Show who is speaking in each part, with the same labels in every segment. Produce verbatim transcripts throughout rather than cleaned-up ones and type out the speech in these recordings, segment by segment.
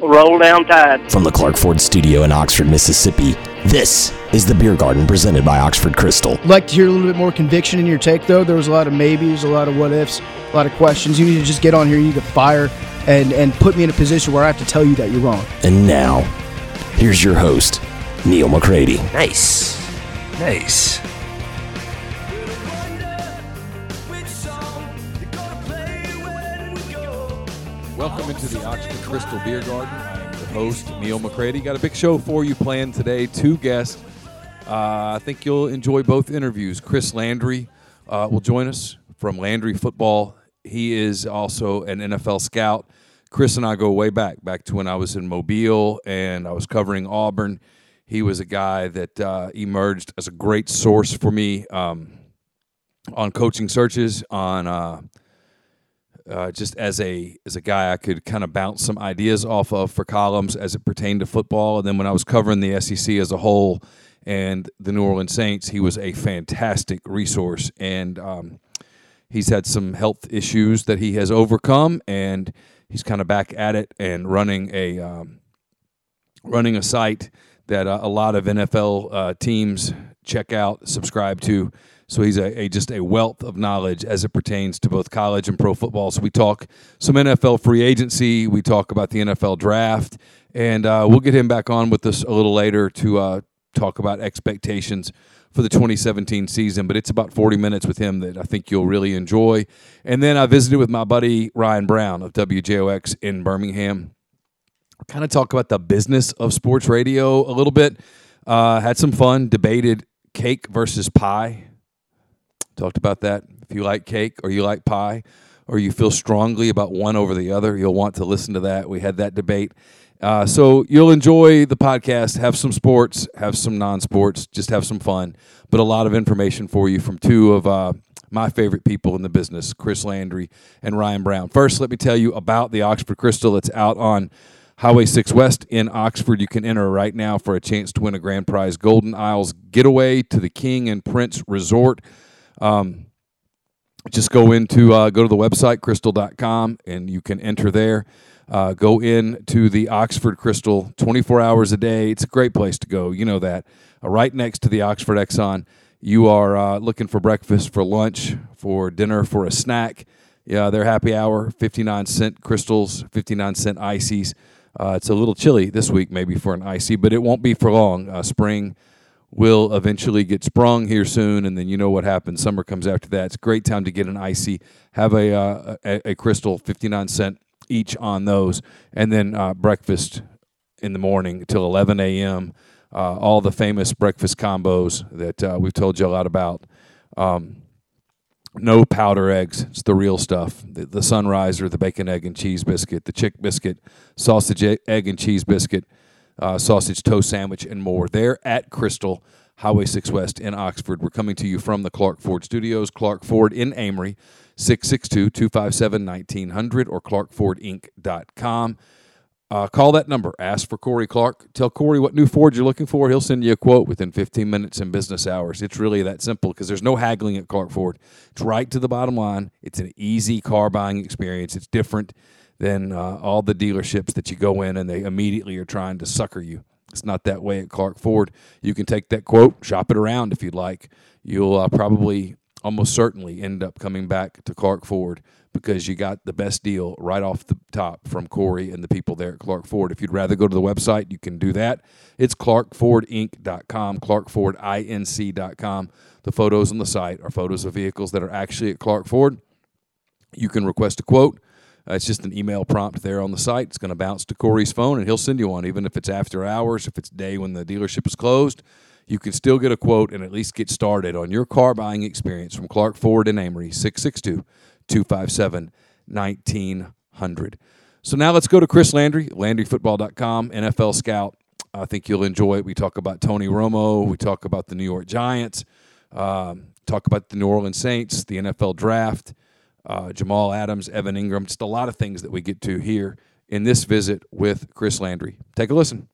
Speaker 1: Roll down tide.
Speaker 2: From the Clark Ford Studio in Oxford, Mississippi, this is the Beer Garden presented by Oxford Crystal.
Speaker 3: I'd like to hear a little bit more conviction in your take, though. There was a lot of maybes, a lot of what-ifs, a lot of questions. You need to just get on here. You need to fire and, and put me in a position where I have to tell you that you're wrong.
Speaker 2: And now, here's your host, Neil McCready.
Speaker 4: Nice. Nice.
Speaker 5: Welcome into the Oxford Crystal Beer Garden. I am your host, Neil McCready. Got a big show for you planned today. Two guests. Uh, I think you'll enjoy both interviews. Chris Landry uh, will join us from Landry Football. He is also an N F L scout. Chris and I go way back, back to when I was in Mobile and I was covering Auburn. He was a guy that uh, emerged as a great source for me um, on coaching searches, on uh, uh, just as a as a guy I could kind of bounce some ideas off of for columns as it pertained to football. And then when I was covering the S E C as a whole and the New Orleans Saints, he was a fantastic resource. And um, he's had some health issues that he has overcome, and he's kind of back at it and running a um, running a site that uh, a lot of N F L uh, teams check out, subscribe to. So he's a, a just a wealth of knowledge as it pertains to both college and pro football. So we talk some N F L free agency, we talk about the N F L draft, and uh, we'll get him back on with us a little later to uh, talk about expectations for the twenty seventeen season. But it's about forty minutes with him that I think you'll really enjoy. And then I visited with my buddy Ryan Brown of W J O X in Birmingham. Kind of talk about the business of sports radio a little bit. Uh, had some fun, debated cake versus pie. Talked about that. If you like cake or you like pie or you feel strongly about one over the other, you'll want to listen to that. We had that debate. Uh, so you'll enjoy the podcast, have some sports, have some non-sports, just have some fun, but a lot of information for you from two of uh, my favorite people in the business, Chris Landry and Ryan Brown. First, let me tell you about the Oxford Crystal. It's out on Highway six West in Oxford. You can enter right now for a chance to win a grand prize Golden Isles getaway to the King and Prince Resort. Um, just go into uh, go to the website crystal dot com and you can enter there. Uh, go in to the Oxford Crystal twenty-four hours a day. It's a great place to go. You know that. Uh, right next to the Oxford Exxon. You are uh, looking for breakfast, for lunch, for dinner, for a snack. Yeah, their happy hour, fifty-nine cent crystals, fifty-nine cent ices. Uh, it's a little chilly this week maybe for an icy, but it won't be for long. Uh, spring will eventually get sprung here soon, and then you know what happens. Summer comes after that. It's a great time to get an icy. Have a uh, a, a crystal, fifty-nine cent each on those, and then uh, breakfast in the morning till eleven a.m. Uh, all the famous breakfast combos that uh, we've told you a lot about. Um, no powder eggs. It's the real stuff. The, the Sunriser, the bacon, egg, and cheese biscuit, the chick biscuit, sausage, egg, and cheese biscuit, Uh, sausage toast sandwich, and more. They're at Crystal, Highway six West in Oxford. We're coming to you from the Clark Ford Studios. Clark Ford in Amory, six six two, two five seven, one nine zero zero or clark ford inc dot com. Uh, call that number. Ask for Corey Clark. Tell Corey what new Ford you're looking for. He'll send you a quote within fifteen minutes in business hours. It's really that simple because there's no haggling at Clark Ford. It's right to the bottom line. It's an easy car buying experience. It's different than uh, all the dealerships that you go in and they immediately are trying to sucker you. It's not that way at Clark Ford. You can take that quote, shop it around if you'd like. You'll uh, probably almost certainly end up coming back to Clark Ford because you got the best deal right off the top from Corey and the people there at Clark Ford. If you'd rather go to the website, you can do that. It's clark ford inc dot com, clark ford inc dot com. The photos on the site are photos of vehicles that are actually at Clark Ford. You can request a quote. Uh, it's just an email prompt there on the site. It's going to bounce to Corey's phone, and he'll send you one, even if it's after hours, if it's day when the dealership is closed. You can still get a quote and at least get started on your car buying experience from Clark Ford in Amory, six six two, two five seven, one nine zero zero. So now let's go to Chris Landry, landry football dot com, N F L scout. I think you'll enjoy it. We talk about Tony Romo. We talk about the New York Giants. Um, talk about the New Orleans Saints, the N F L draft. Uh, Jamal Adams, Evan Ingram, just a lot of things that we get to here in this visit with Chris Landry. Take a listen.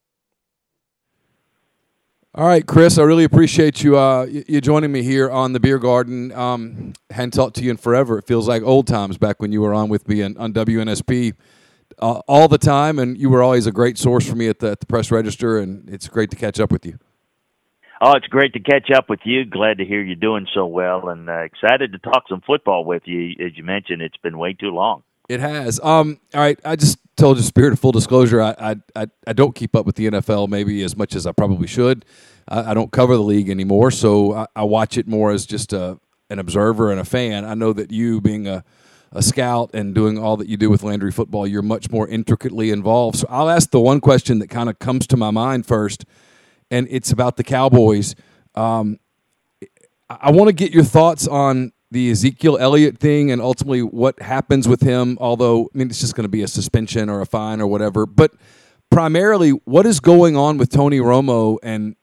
Speaker 5: All right, Chris, I really appreciate you uh, you joining me here on the Beer Garden. Um, hadn't talked to you in forever. It feels like old times back when you were on with me on, on W N S P uh, all the time, and you were always a great source for me at the, at the Press Register, and it's great to catch up with you.
Speaker 1: Oh, it's great to catch up with you. Glad to hear you're doing so well, and uh, excited to talk some football with you. As you mentioned, it's been way too long.
Speaker 5: It has. Um, all right, I just told you, spirit of full disclosure, I, I I I don't keep up with the N F L maybe as much as I probably should. I, I don't cover the league anymore, so I, I watch it more as just a an observer and a fan. I know that you, being a, a scout and doing all that you do with Landry football, you're much more intricately involved. So I'll ask the one question that kind of comes to my mind first, and it's about the Cowboys. Um, I, I want to get your thoughts on the Ezekiel Elliott thing and ultimately what happens with him, although, I mean, it's just going to be a suspension or a fine or whatever. But primarily, what is going on with Tony Romo? And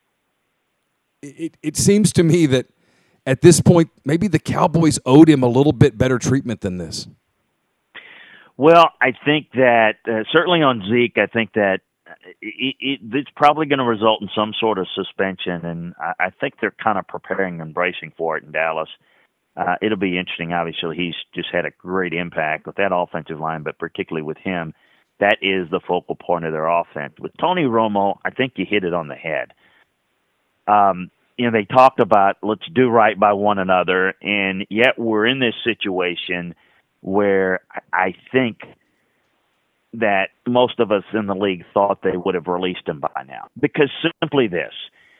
Speaker 5: it, it seems to me that at this point, maybe the Cowboys owed him a little bit better treatment than this.
Speaker 1: Well, I think that uh, certainly on Zeke, I think that it, it, it's probably going to result in some sort of suspension, and I, I think they're kind of preparing and bracing for it in Dallas. Uh, it'll be interesting. Obviously, he's just had a great impact with that offensive line, but particularly with him, that is the focal point of their offense. With Tony Romo, I think you hit it on the head. Um, you know, they talked about let's do right by one another, and yet we're in this situation where I think that most of us in the league thought they would have released him by now. Because simply this,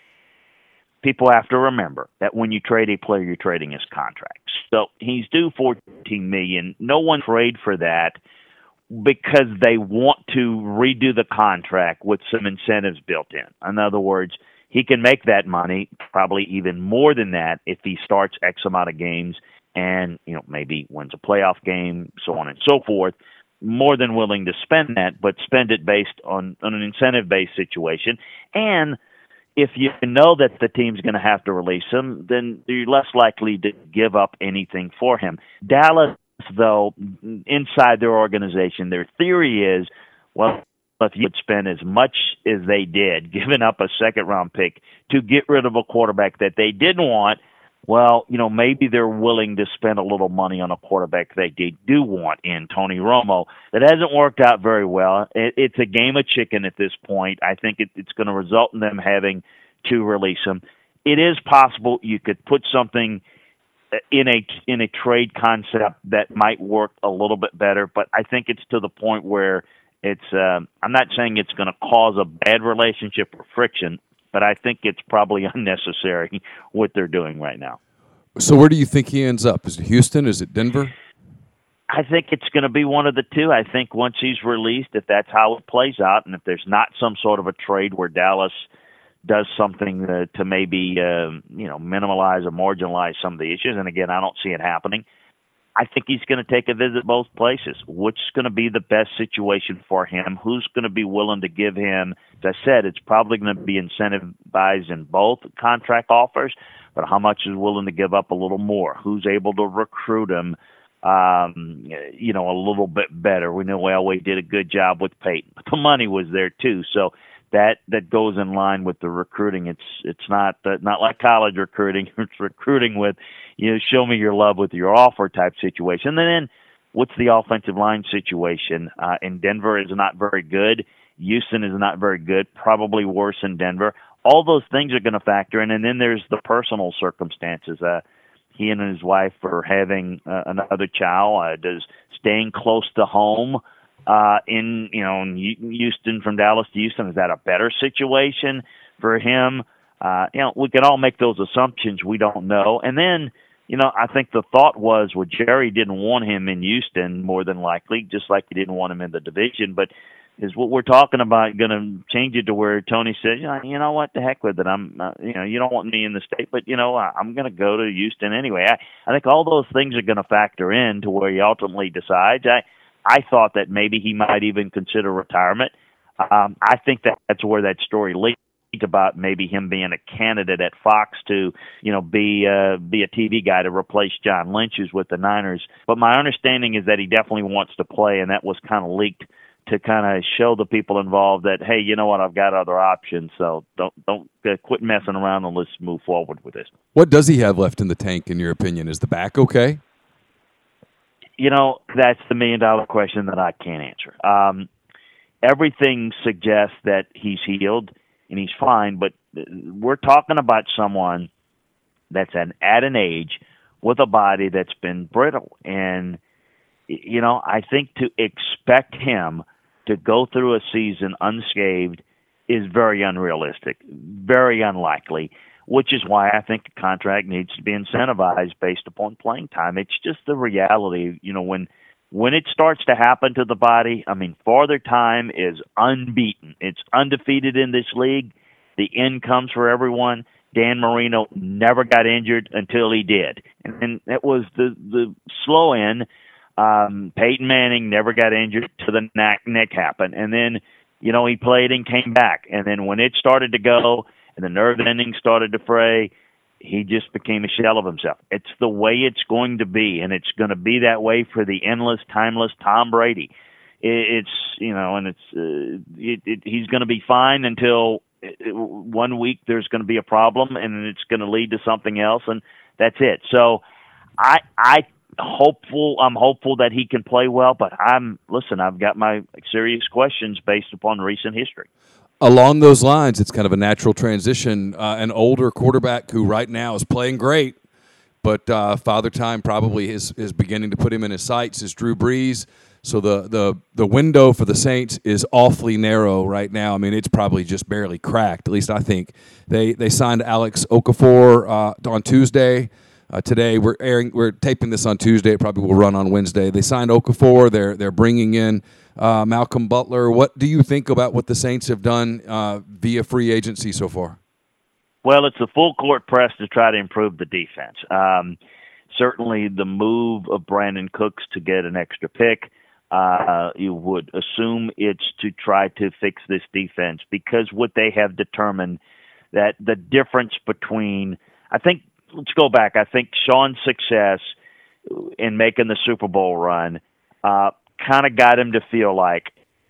Speaker 1: people have to remember that when you trade a player, you're trading his contract. So he's due fourteen million dollars. No one prayed for that because they want to redo the contract with some incentives built in. In other words, he can make that money, probably even more than that, if he starts X amount of games and, you know, maybe wins a playoff game, so on and so forth. More than willing to spend that, but spend it based on, on an incentive-based situation. And if you know that the team's going to have to release him, then you're less likely to give up anything for him. Dallas, though, inside their organization, their theory is, well, if you would spend as much as they did, giving up a second-round pick to get rid of a quarterback that they didn't want, well, you know, maybe they're willing to spend a little money on a quarterback they do want in Tony Romo. That hasn't worked out very well. It, it's a game of chicken at this point. I think it, it's going to result in them having to release him. It is possible you could put something in a in a trade concept that might work a little bit better, but I think it's to the point where it's. Uh, I'm not saying it's going to cause a bad relationship or friction, but I think it's probably unnecessary what they're doing right now.
Speaker 5: So where do you think he ends up? Is it Houston? Is it Denver?
Speaker 1: I think it's going to be one of the two. I think once he's released, if that's how it plays out, and if there's not some sort of a trade where Dallas does something uh, to maybe uh, you know minimalize or marginalize some of the issues, and again, I don't see it happening, I think he's going to take a visit both places. Which is going to be the best situation for him? Who's going to be willing to give him? As I said, it's probably going to be incentivized in both contract offers, but how much is willing to give up a little more? Who's able to recruit him, um, you know, a little bit better? We know Elway did a good job with Peyton, but the money was there too. So that that goes in line with the recruiting. It's it's not uh, not like college recruiting. It's recruiting with, you know, show me your love with your offer type situation. And then what's the offensive line situation? Uh, in Denver is not very good. Houston is not very good. Probably worse in Denver. All those things are going to factor in. And then there's the personal circumstances. Uh, he and his wife are having uh, another child. Uh, does staying close to home uh, in, you know, in Houston, from Dallas to Houston, is that a better situation for him? Uh, you know, we can all make those assumptions. We don't know. And then, you know, I think the thought was, well, Jerry didn't want him in Houston more than likely, just like he didn't want him in the division. But is what we're talking about going to change it to where Tony says, you know, you know what, the heck with it. I'm, uh, you know, you don't want me in the state, but, you know, I, I'm going to go to Houston anyway. I, I think all those things are going to factor in to where he ultimately decides. I, I thought that maybe he might even consider retirement. Um, I think that that's where that story leads, about maybe him being a candidate at Fox to, you know, be uh, be a T V guy to replace John Lynch, who's with the Niners. But my understanding is that he definitely wants to play, and that was kind of leaked to kind of show the people involved that, hey, you know what, I've got other options, so don't don't uh, quit messing around and let's move forward with this.
Speaker 5: What does he have left in the tank, in your opinion? Is the back okay?
Speaker 1: You know, that's the million-dollar question that I can't answer. Um, everything suggests that he's healed and he's fine, but we're talking about someone that's an, at an age with a body that's been brittle. And, you know, I think to expect him to go through a season unscathed is very unrealistic, very unlikely, which is why I think the contract needs to be incentivized based upon playing time. It's just the reality, you know, when when it starts to happen to the body, I mean, Father Time is unbeaten. It's undefeated in this league. The end comes for everyone. Dan Marino never got injured until he did. And, and that was the, the slow end. Um, Peyton Manning never got injured till the neck, neck happened. And then, you know, he played and came back. And then when it started to go and the nerve endings started to fray, he just became a shell of himself. It's the way it's going to be, and it's going to be that way for the endless, timeless Tom Brady. It, it's, you know, and it's uh, it, it, he's going to be fine until it, one week there's going to be a problem, and it's going to lead to something else, and that's it. So I I hopeful I'm hopeful that he can play well, but I'm listen, I've got my serious questions based upon recent history.
Speaker 5: Along those lines, it's kind of a natural transition. Uh, an older quarterback who right now is playing great, but uh, Father Time probably is, is beginning to put him in his sights, is Drew Brees. So the, the, the window for the Saints is awfully narrow right now. I mean, it's probably just barely cracked, at least I think. They they signed Alex Okafor uh, on Tuesday. Uh, today we're airing, we're taping this on Tuesday. It probably will run on Wednesday. They signed Okafor. They're they're bringing in uh, Malcolm Butler. What do you think about what the Saints have done uh, via free agency so far?
Speaker 1: Well, it's a full court press to try to improve the defense. Um, certainly, the move of Brandon Cooks to get an extra pick, uh, you would assume it's to try to fix this defense, because what they have determined that the difference between, I think. Let's go back. I think Sean's success in making the Super Bowl run uh, kind of got him to feel like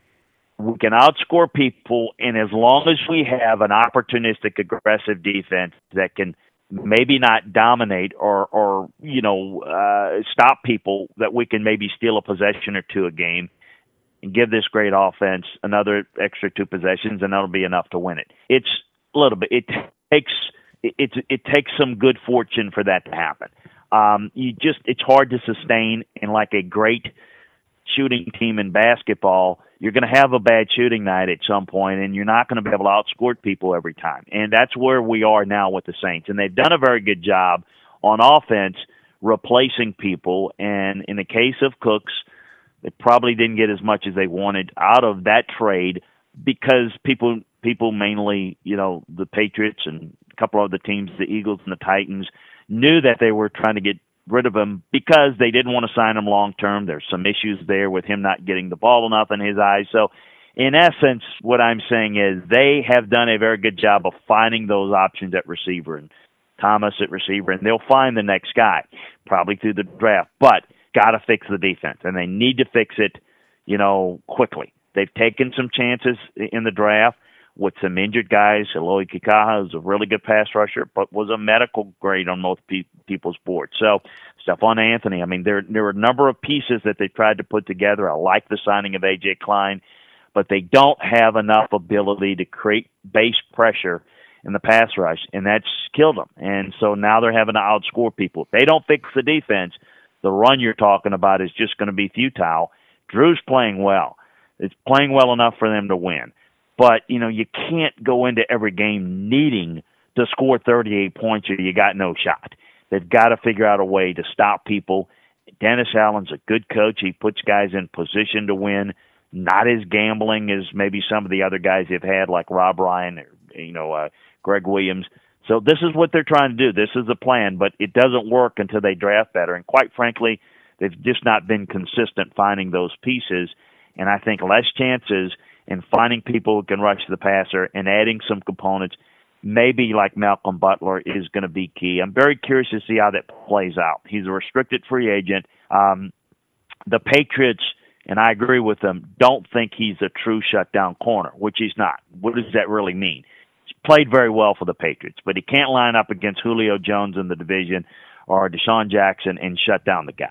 Speaker 1: we can outscore people, and as long as we have an opportunistic, aggressive defense that can maybe not dominate or, or you know, uh, stop people, that we can maybe steal a possession or two a game and give this great offense another extra two possessions, and that'll be enough to win it. It's a little bit. It takes – It, it it takes some good fortune for that to happen. Um, you just it's hard to sustain. And like a great shooting team in basketball, you're going to have a bad shooting night at some point, and you're not going to be able to outscore people every time. And that's where we are now with the Saints. And they've done a very good job on offense replacing people. And in the case of Cooks, they probably didn't get as much as they wanted out of that trade, because people people mainly, you know, the Patriots and a couple of the teams, the Eagles and the Titans, knew that they were trying to get rid of him because they didn't want to sign him long term. There's some issues there with him not getting the ball enough in his eyes. So in essence, what I'm saying is they have done a very good job of finding those options at receiver, and Thomas at receiver, and they'll find the next guy probably through the draft, but got to fix the defense, and they need to fix it, you know, quickly. They've taken some chances in the draft with some injured guys. Eloy Kikaha is a really good pass rusher, but was a medical grade on most pe- people's boards. So Stephon Anthony, I mean, there there are a number of pieces that they tried to put together. I like the signing of A J Klein, but they don't have enough ability to create base pressure in the pass rush, and that's killed them. And so now they're having to outscore people. If they don't fix the defense, the run you're talking about is just going to be futile. Drew's playing well. It's playing well enough for them to win. But, you know, you can't go into every game needing to score thirty-eight points or you got no shot. They've got to figure out a way to stop people. Dennis Allen's a good coach. He puts guys in position to win, not as gambling as maybe some of the other guys they've had, like Rob Ryan or, you know, uh, Greg Williams. So this is what they're trying to do. This is the plan, but it doesn't work until they draft better. And quite frankly, they've just not been consistent finding those pieces. And I think less chances in finding people who can rush the passer and adding some components, maybe like Malcolm Butler, is going to be key. I'm very curious to see how that plays out. He's a restricted free agent. Um, the Patriots, and I agree with them, don't think he's a true shutdown corner, which he's not. What does that really mean? He's played very well for the Patriots, but he can't line up against Julio Jones in the division or Deshaun Jackson and shut down the guy.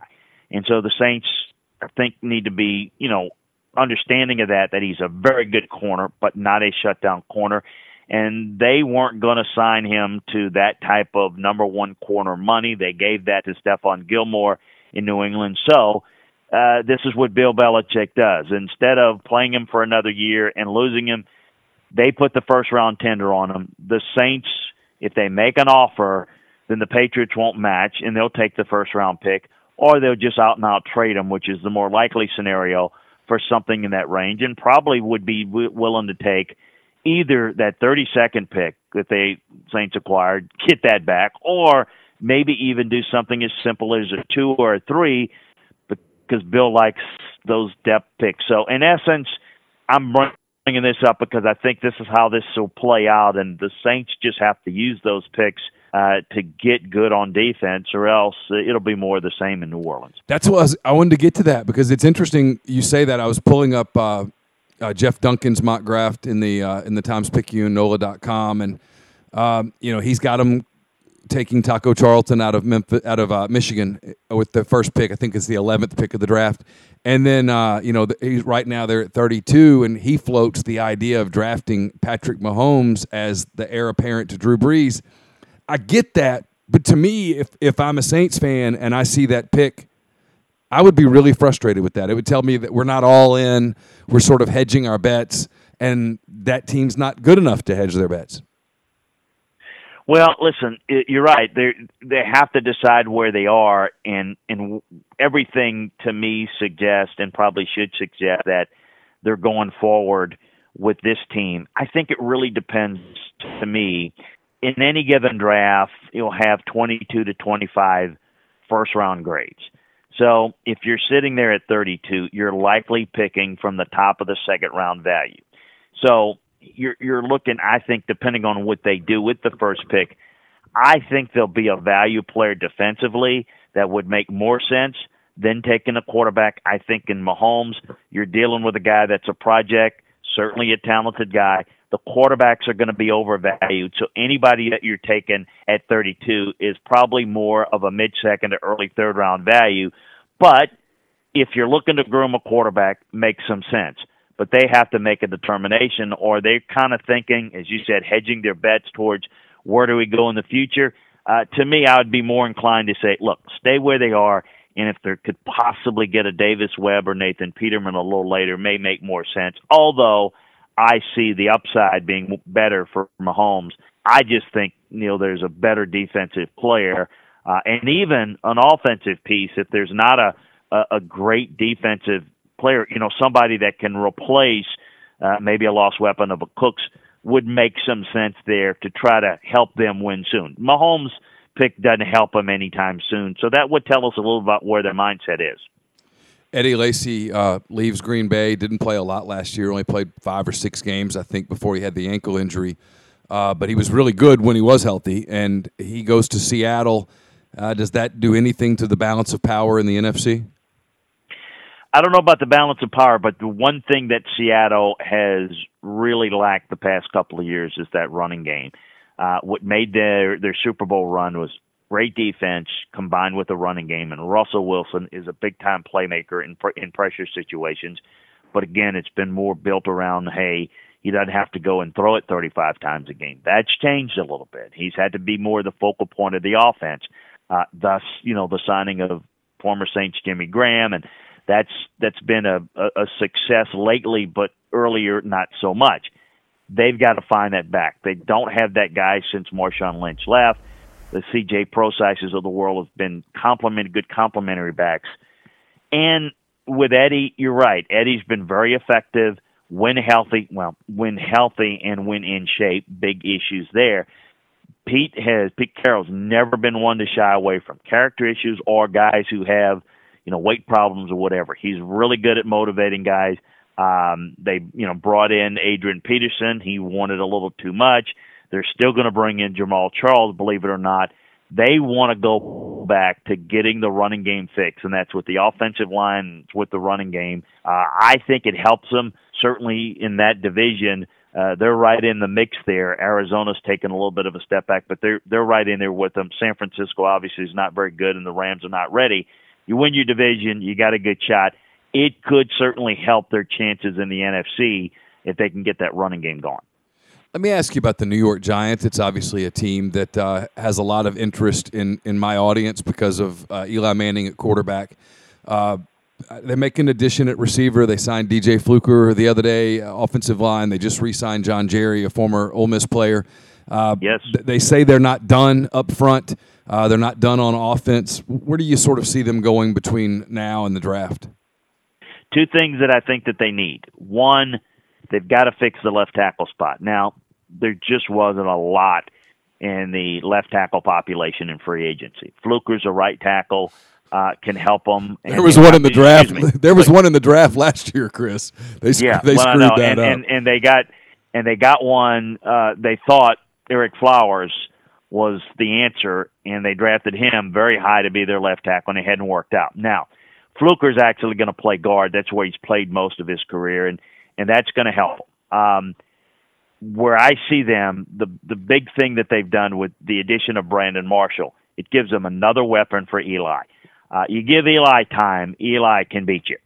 Speaker 1: And so the Saints, I think, need to be, you know, understanding of that, that he's a very good corner, but not a shutdown corner. And they weren't going to sign him to that type of number one corner money. They gave that to Stephon Gilmore in New England. So uh, this is what Bill Belichick does. Instead of playing him for another year and losing him, they put the first-round tender on him. The Saints, if they make an offer, then the Patriots won't match, and they'll take the first-round pick, or they'll just out-and-out trade him, which is the more likely scenario for something in that range, and probably would be w- willing to take either that thirty-second pick that they Saints acquired, get that back, or maybe even do something as simple as a two or a three, because Bill likes those depth picks. So, in essence, I'm bringing this up because I think this is how this will play out, and the Saints just have to use those picks uh, to get good on defense, or else it'll be more of the same in New Orleans.
Speaker 5: That's what I, was, I wanted to get to that because it's interesting you say that. I was pulling up uh, uh, Jeff Duncan's mock draft in the uh, in the Times Picayune, N O L A dot com, and um, you know he's got him taking Taco Charlton out of Memphis, out of uh, Michigan with the first pick. I think it's the eleventh pick of the draft. And then, uh, you know, the, he's right now they're at thirty-two, and he floats the idea of drafting Patrick Mahomes as the heir apparent to Drew Brees. I get that, but to me, if if I'm a Saints fan and I see that pick, I would be really frustrated with that. It would tell me that we're not all in, we're sort of hedging our bets, and that team's not good enough to hedge their bets.
Speaker 1: Well, listen, you're right. They they have to decide where they are, and and everything to me suggests, and probably should suggest, that they're going forward with this team. I think it really depends, to me. In any given draft, you'll have twenty-two to twenty-five first-round grades. So if you're sitting there at thirty-two, you're likely picking from the top of the second-round value. So You're, you're looking, I think, depending on what they do with the first pick, I think there'll be a value player defensively that would make more sense than taking a quarterback. I think in Mahomes, you're dealing with a guy that's a project, certainly a talented guy. The quarterbacks are going to be overvalued, so anybody that you're taking at thirty-two is probably more of a mid-second to early third-round value. But if you're looking to groom a quarterback, makes some sense. But they have to make a determination, or they're kind of thinking, as you said, hedging their bets towards where do we go in the future. Uh, to me, I would be more inclined to say, look, stay where they are, and if they could possibly get a Davis Webb or Nathan Peterman a little later, may make more sense. Although I see the upside being better for Mahomes. I just think, Neil, there's a better defensive player, uh, and even an offensive piece. If there's not a, a, a great defensive player, you know, somebody that can replace uh, maybe a lost weapon of a Cooks, would make some sense there to try to help them win soon. Mahomes' pick doesn't help them anytime soon, so that would tell us a little about where their mindset is.
Speaker 5: Eddie Lacy uh, leaves Green Bay, didn't play a lot last year, only played five or six games, I think, before he had the ankle injury. Uh, but he was really good when he was healthy, and he goes to Seattle. Uh, does that do anything to the balance of power in the N F C?
Speaker 1: I don't know about the balance of power, but the one thing that Seattle has really lacked the past couple of years is that running game. Uh, what made their, their Super Bowl run was great defense combined with the running game, and Russell Wilson is a big-time playmaker in in pressure situations. But again, it's been more built around, hey, he doesn't have to go and throw it thirty-five times a game. That's changed a little bit. He's had to be more the focal point of the offense. Uh, thus, you know, the signing of former Saints Jimmy Graham, and that's that's been a, a, a success lately, but earlier not so much. They've got to find that back. They don't have that guy since Marshawn Lynch left. The C J Prosises of the world have been complement, good complementary backs. And with Eddie, you're right. Eddie's been very effective when healthy. Well, when healthy and when in shape, big issues there. Pete has Pete Carroll's never been one to shy away from character issues or guys who have, you know, weight problems or whatever. He's really good at motivating guys. Um, they, you know, brought in Adrian Peterson. He wanted a little too much. They're still going to bring in Jamal Charles, believe it or not. They want to go back to getting the running game fixed, and that's with the offensive line, with the running game. Uh, I think it helps them, certainly in that division. Uh, they're right in the mix there. Arizona's taken a little bit of a step back, but they're they're right in there with them. San Francisco obviously is not very good, and the Rams are not ready. you win your division, you got a good shot. It could certainly help their chances in the N F C if they can get that running game going.
Speaker 5: Let me ask you about the New York Giants. It's obviously a team that uh, has a lot of interest in, in my audience because of uh, Eli Manning at quarterback. Uh, they make an addition at receiver. They signed D J Fluker the other day, uh, offensive line. They just re-signed John Jerry, a former Ole Miss player. Uh,
Speaker 1: yes.
Speaker 5: th- they say they're not done up front. Uh, they're not done on offense. Where do you sort of see them going between now and the draft?
Speaker 1: Two things that I think that they need. One, they've got to fix the left tackle spot. Now, there just wasn't a lot in the left tackle population in free agency. Fluker's a right tackle, uh, can help them. And,
Speaker 5: there was
Speaker 1: and,
Speaker 5: one in the draft.
Speaker 1: Me,
Speaker 5: there was one in the draft last year, Chris. They
Speaker 1: yeah,
Speaker 5: they
Speaker 1: well,
Speaker 5: screwed
Speaker 1: I know.
Speaker 5: that
Speaker 1: and,
Speaker 5: up.
Speaker 1: And, and they got and they got one. Uh, they thought Eric Flowers was the answer, and they drafted him very high to be their left tackle, and it hadn't worked out. Now, Fluker's actually going to play guard. That's where he's played most of his career, and and that's going to help. Um, where I see them, the the big thing that they've done with the addition of Brandon Marshall, it gives them another weapon for Eli. Uh, you give Eli time, Eli can beat you.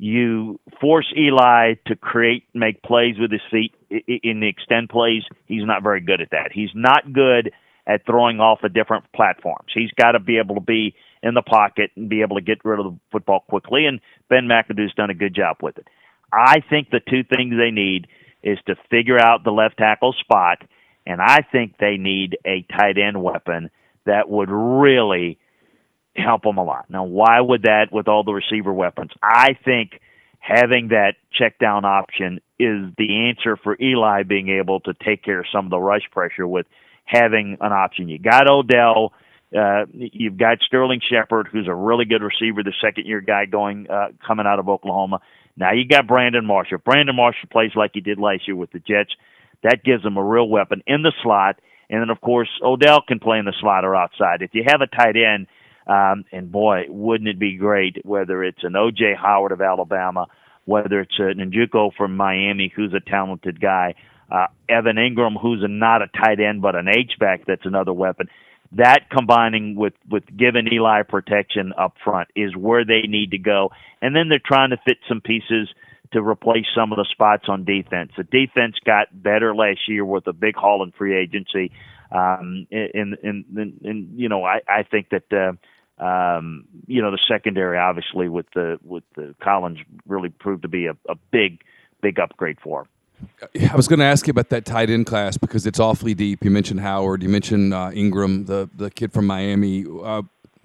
Speaker 1: You force Eli to create, make plays with his feet in the extend plays. He's not very good at that. He's not good at throwing off of different platforms. He's got to be able to be in the pocket and be able to get rid of the football quickly, and Ben McAdoo's done a good job with it. I think the two things they need is to figure out the left tackle spot, and I think they need a tight end weapon that would really help them a lot. Now, why would that with all the receiver weapons? I think having that check down option is the answer for Eli being able to take care of some of the rush pressure with having an option. You got Odell, uh, you've got Sterling Shepard, who's a really good receiver, the second-year guy going uh, coming out of Oklahoma. Now you got Brandon Marshall. Brandon Marshall plays like he did last year with the Jets. That gives him a real weapon in the slot. And then, of course, Odell can play in the slot or outside. If you have a tight end, um, and boy, wouldn't it be great, whether it's an O J Howard of Alabama, whether it's an Njoku from Miami, who's a talented guy, uh, Evan Ingram, who's a, not a tight end but an H-back, that's another weapon. That combining with, with giving Eli protection up front is where they need to go. And then they're trying to fit some pieces to replace some of the spots on defense. The defense got better last year with a big haul in free agency. Um, and, and, and, and, you know, I, I think that, uh, um, you know, the secondary, obviously, with the, with the Collins really proved to be a, a big, big upgrade for him.
Speaker 5: I was going to ask you about that tight end class because it's awfully deep. You mentioned Howard. You mentioned uh, Ingram, the the kid from Miami. Uh,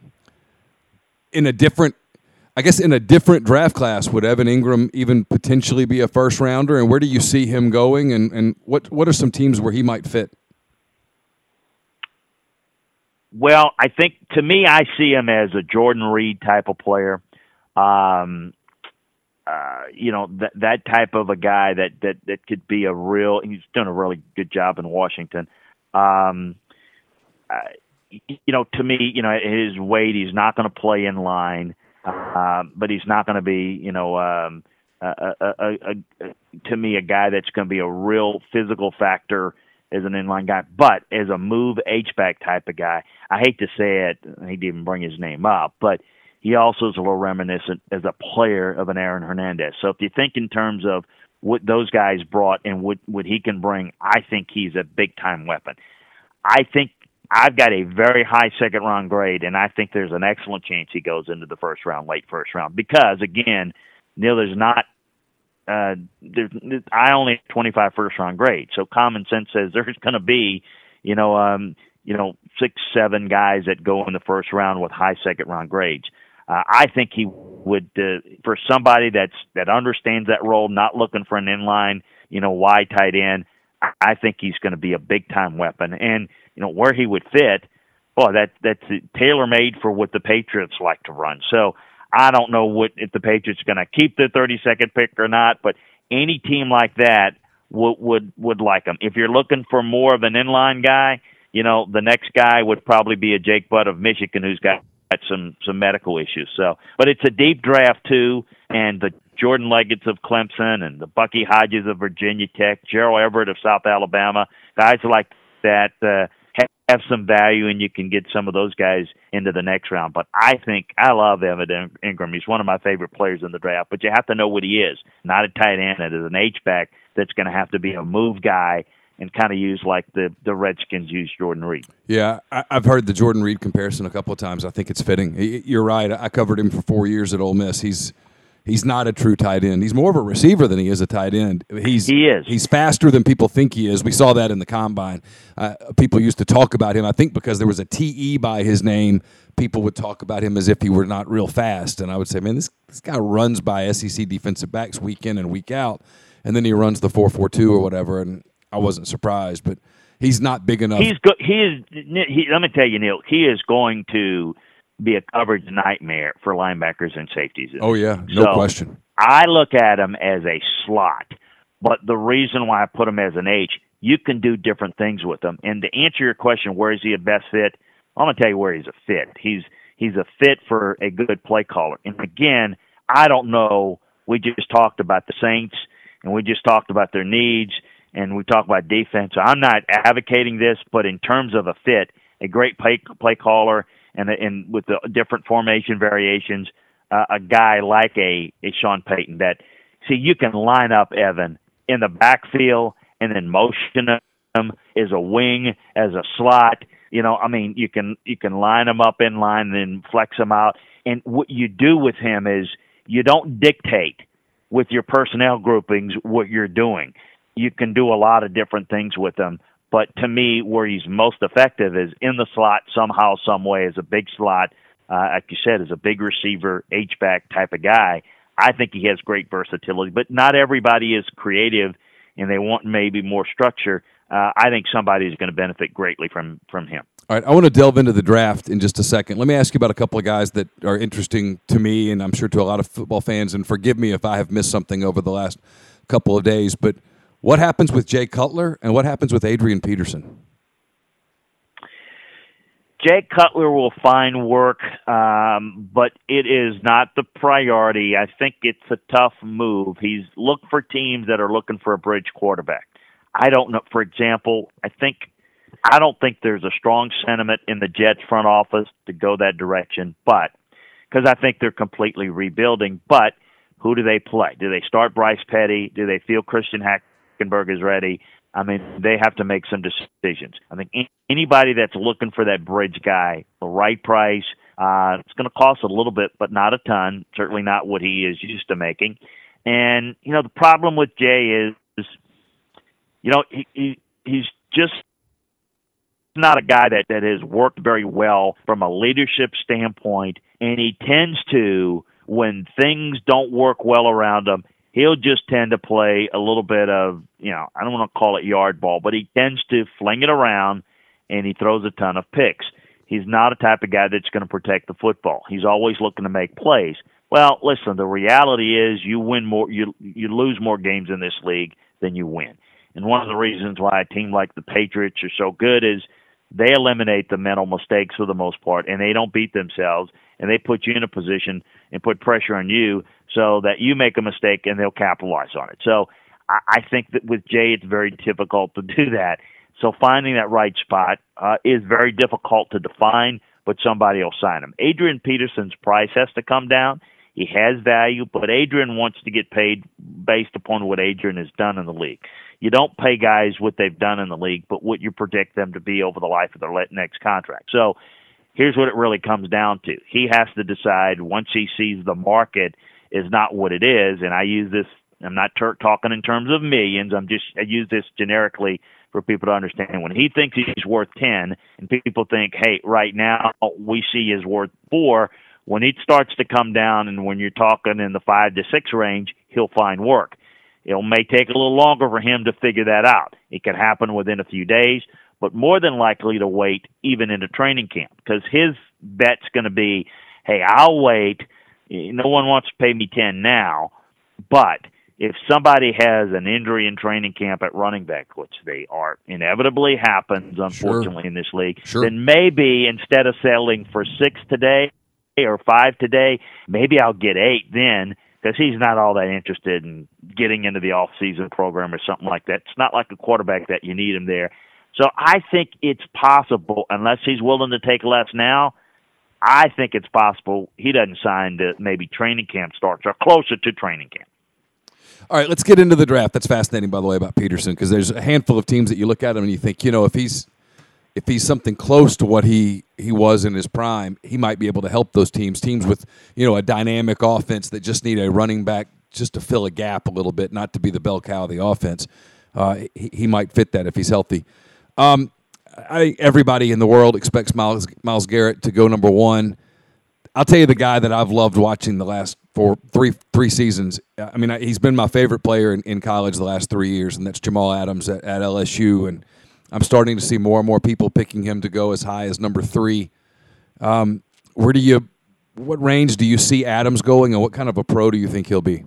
Speaker 5: in a different, I guess, in a different draft class, would Evan Ingram even potentially be a first rounder? And where do you see him going? And and what what are some teams where he might fit?
Speaker 1: Well, I think to me, I see him as a Jordan Reed type of player. Um, Uh, you know, that that type of a guy that, that, that could be a real – he's done a really good job in Washington. Um, uh, you know, to me, you know, his weight, he's not going to play in line, uh, but he's not going to be, you know, um, a, a, a, a, to me, a guy that's going to be a real physical factor as an inline guy. But as a move H-back type of guy, I hate to say it, I hate to even bring his name up, but – he also is a little reminiscent as a player of an Aaron Hernandez. So if you think in terms of what those guys brought and what, what he can bring, I think he's a big-time weapon. I think I've got a very high second-round grade, and I think there's an excellent chance he goes into the first round, late first round. Because, again, Neil, there's not uh, there's, I only have twenty-five first-round grades. So common sense says there's going to be, you know, um, you know, six, seven guys that go in the first round with high second-round grades. Uh, I think he would, uh, for somebody that's that understands that role, not looking for an inline, you know, wide tight end. I, I think he's going to be a big time weapon, and you know where he would fit. Boy, that that's tailor made for what the Patriots like to run. So I don't know what if the Patriots are going to keep the thirty-second pick or not, but any team like that would would would like him. If you're looking for more of an inline guy, you know, the next guy would probably be a Jake Butt of Michigan, who's got some some medical issues. So, but it's a deep draft too, and the Jordan Leggett's of Clemson and the Bucky Hodges of Virginia Tech, Gerald Everett of South Alabama, guys like that uh, have some value and you can get some of those guys into the next round. But I think I love Evan Ingram. He's one of my favorite players in the draft. But you have to know what he is. Not a tight end. It is an H-back that's going to have to be a move guy and kind of use like the, the Redskins use Jordan Reed.
Speaker 5: Yeah, I, I've heard the Jordan Reed comparison a couple of times. I think it's fitting. You're right. I covered him for four years at Ole Miss. He's he's not a true tight end. He's more of a receiver than he is a tight end. He's
Speaker 1: he is.
Speaker 5: He's faster than people think he is. We saw that in the combine. Uh, people used to talk about him. I think because there was a T E by his name, people would talk about him as if he were not real fast. And I would say, man, this this guy runs by S E C defensive backs week in and week out, and then he runs the four four two or whatever. And I wasn't surprised, but he's not big enough.
Speaker 1: He's go- he is. He, let me tell you, Neil. He is going to be a coverage nightmare for linebackers and safeties.
Speaker 5: Oh yeah, no
Speaker 1: so
Speaker 5: question.
Speaker 1: I look at him as a slot, but the reason why I put him as an H, you can do different things with him. And to answer your question, where is he a best fit? I'm going to tell you where he's a fit. He's he's a fit for a good play caller. And again, I don't know. We just talked about the Saints, and we just talked about their needs. And we talk about defense. I'm not advocating this, but in terms of a fit, a great play, play caller and, and with the different formation variations, uh, a guy like a, a Sean Payton that, see, you can line up Evan in the backfield and then motion him as a wing, as a slot. You know, I mean, you can you can line him up in line and then flex him out. And what you do with him is you don't dictate with your personnel groupings what you're doing. You can do a lot of different things with him. But to me, where he's most effective is in the slot somehow, some way, as a big slot, uh, like you said, as a big receiver, H-back type of guy. I think he has great versatility. But not everybody is creative, and they want maybe more structure. Uh, I think somebody is going to benefit greatly from, from him.
Speaker 5: All right, I want to delve into the draft in just a second. Let me ask you about a couple of guys that are interesting to me, and I'm sure to a lot of football fans, and forgive me if I have missed something over the last couple of days, but what happens with Jay Cutler, and what happens with Adrian Peterson?
Speaker 1: Jay Cutler will find work, um, but it is not the priority. I think it's a tough move. He's looked for teams that are looking for a bridge quarterback. I don't know. For example, I think I don't think there's a strong sentiment in the Jets front office to go that direction, but because I think they're completely rebuilding. But who do they play? Do they start Bryce Petty? Do they feel Christian Hackenberg is ready? I mean, they have to make some decisions. I think anybody that's looking for that bridge guy, the right price, uh, it's going to cost a little bit, but not a ton. Certainly not what he is used to making. And, you know, the problem with Jay is, is you know, he, he he's just not a guy that, that has worked very well from a leadership standpoint, and he tends to, when things don't work well around him, he'll just tend to play a little bit of, you know, I don't want to call it yard ball, but he tends to fling it around, and he throws a ton of picks. He's not a type of guy that's going to protect the football. He's always looking to make plays. Well, listen, the reality is you win more, you you lose more games in this league than you win. And one of the reasons why a team like the Patriots are so good is they eliminate the mental mistakes for the most part, and they don't beat themselves, and they put you in a position and put pressure on you so that you make a mistake and they'll capitalize on it. So I, I think that with Jay, it's very difficult to do that. So finding that right spot uh, is very difficult to define, but somebody will sign him. Adrian Peterson's price has to come down. He has value, but Adrian wants to get paid based upon what Adrian has done in the league. You don't pay guys what they've done in the league, but what you predict them to be over the life of their next contract. So here's what it really comes down to. He has to decide once he sees the market is not what it is, and I use this, I'm not ter- talking in terms of millions, I'm just, I use this generically for people to understand. When he thinks he's worth ten, and people think, hey, right now we see he's worth four, when it starts to come down and when you're talking in the five to six range, he'll find work. It may take a little longer for him to figure that out. It can happen within a few days, but more than likely to wait even into training camp because his bet's going to be, hey, I'll wait. No one wants to pay me ten now, but if somebody has an injury in training camp at running back, which they are inevitably happens, unfortunately,
Speaker 5: sure.
Speaker 1: in this league,
Speaker 5: sure.
Speaker 1: then maybe instead of settling for six today or five today, maybe I'll get eight then because he's not all that interested in getting into the off-season program or something like that. It's not like a quarterback that you need him there. So I think it's possible, unless he's willing to take less now, I think it's possible he doesn't sign to maybe training camp starts or closer to training camp.
Speaker 5: All right, let's get into the draft. That's fascinating, by the way, about Peterson, because there's a handful of teams that you look at him and you think, you know, if he's if he's something close to what he, he was in his prime, he might be able to help those teams, teams with, you know, a dynamic offense that just need a running back just to fill a gap a little bit, not to be the bell cow of the offense. Uh, he, he might fit that if he's healthy. Um, I think everybody in the world expects Myles, Myles Garrett to go number one. I'll tell you the guy that I've loved watching the last four, three, three seasons. I mean, he's been my favorite player in, in college the last three years, and that's Jamal Adams at, at L S U. And I'm starting to see more and more people picking him to go as high as number three. Um, where do you, what range do you see Adams going, and what kind of a pro do you think he'll be?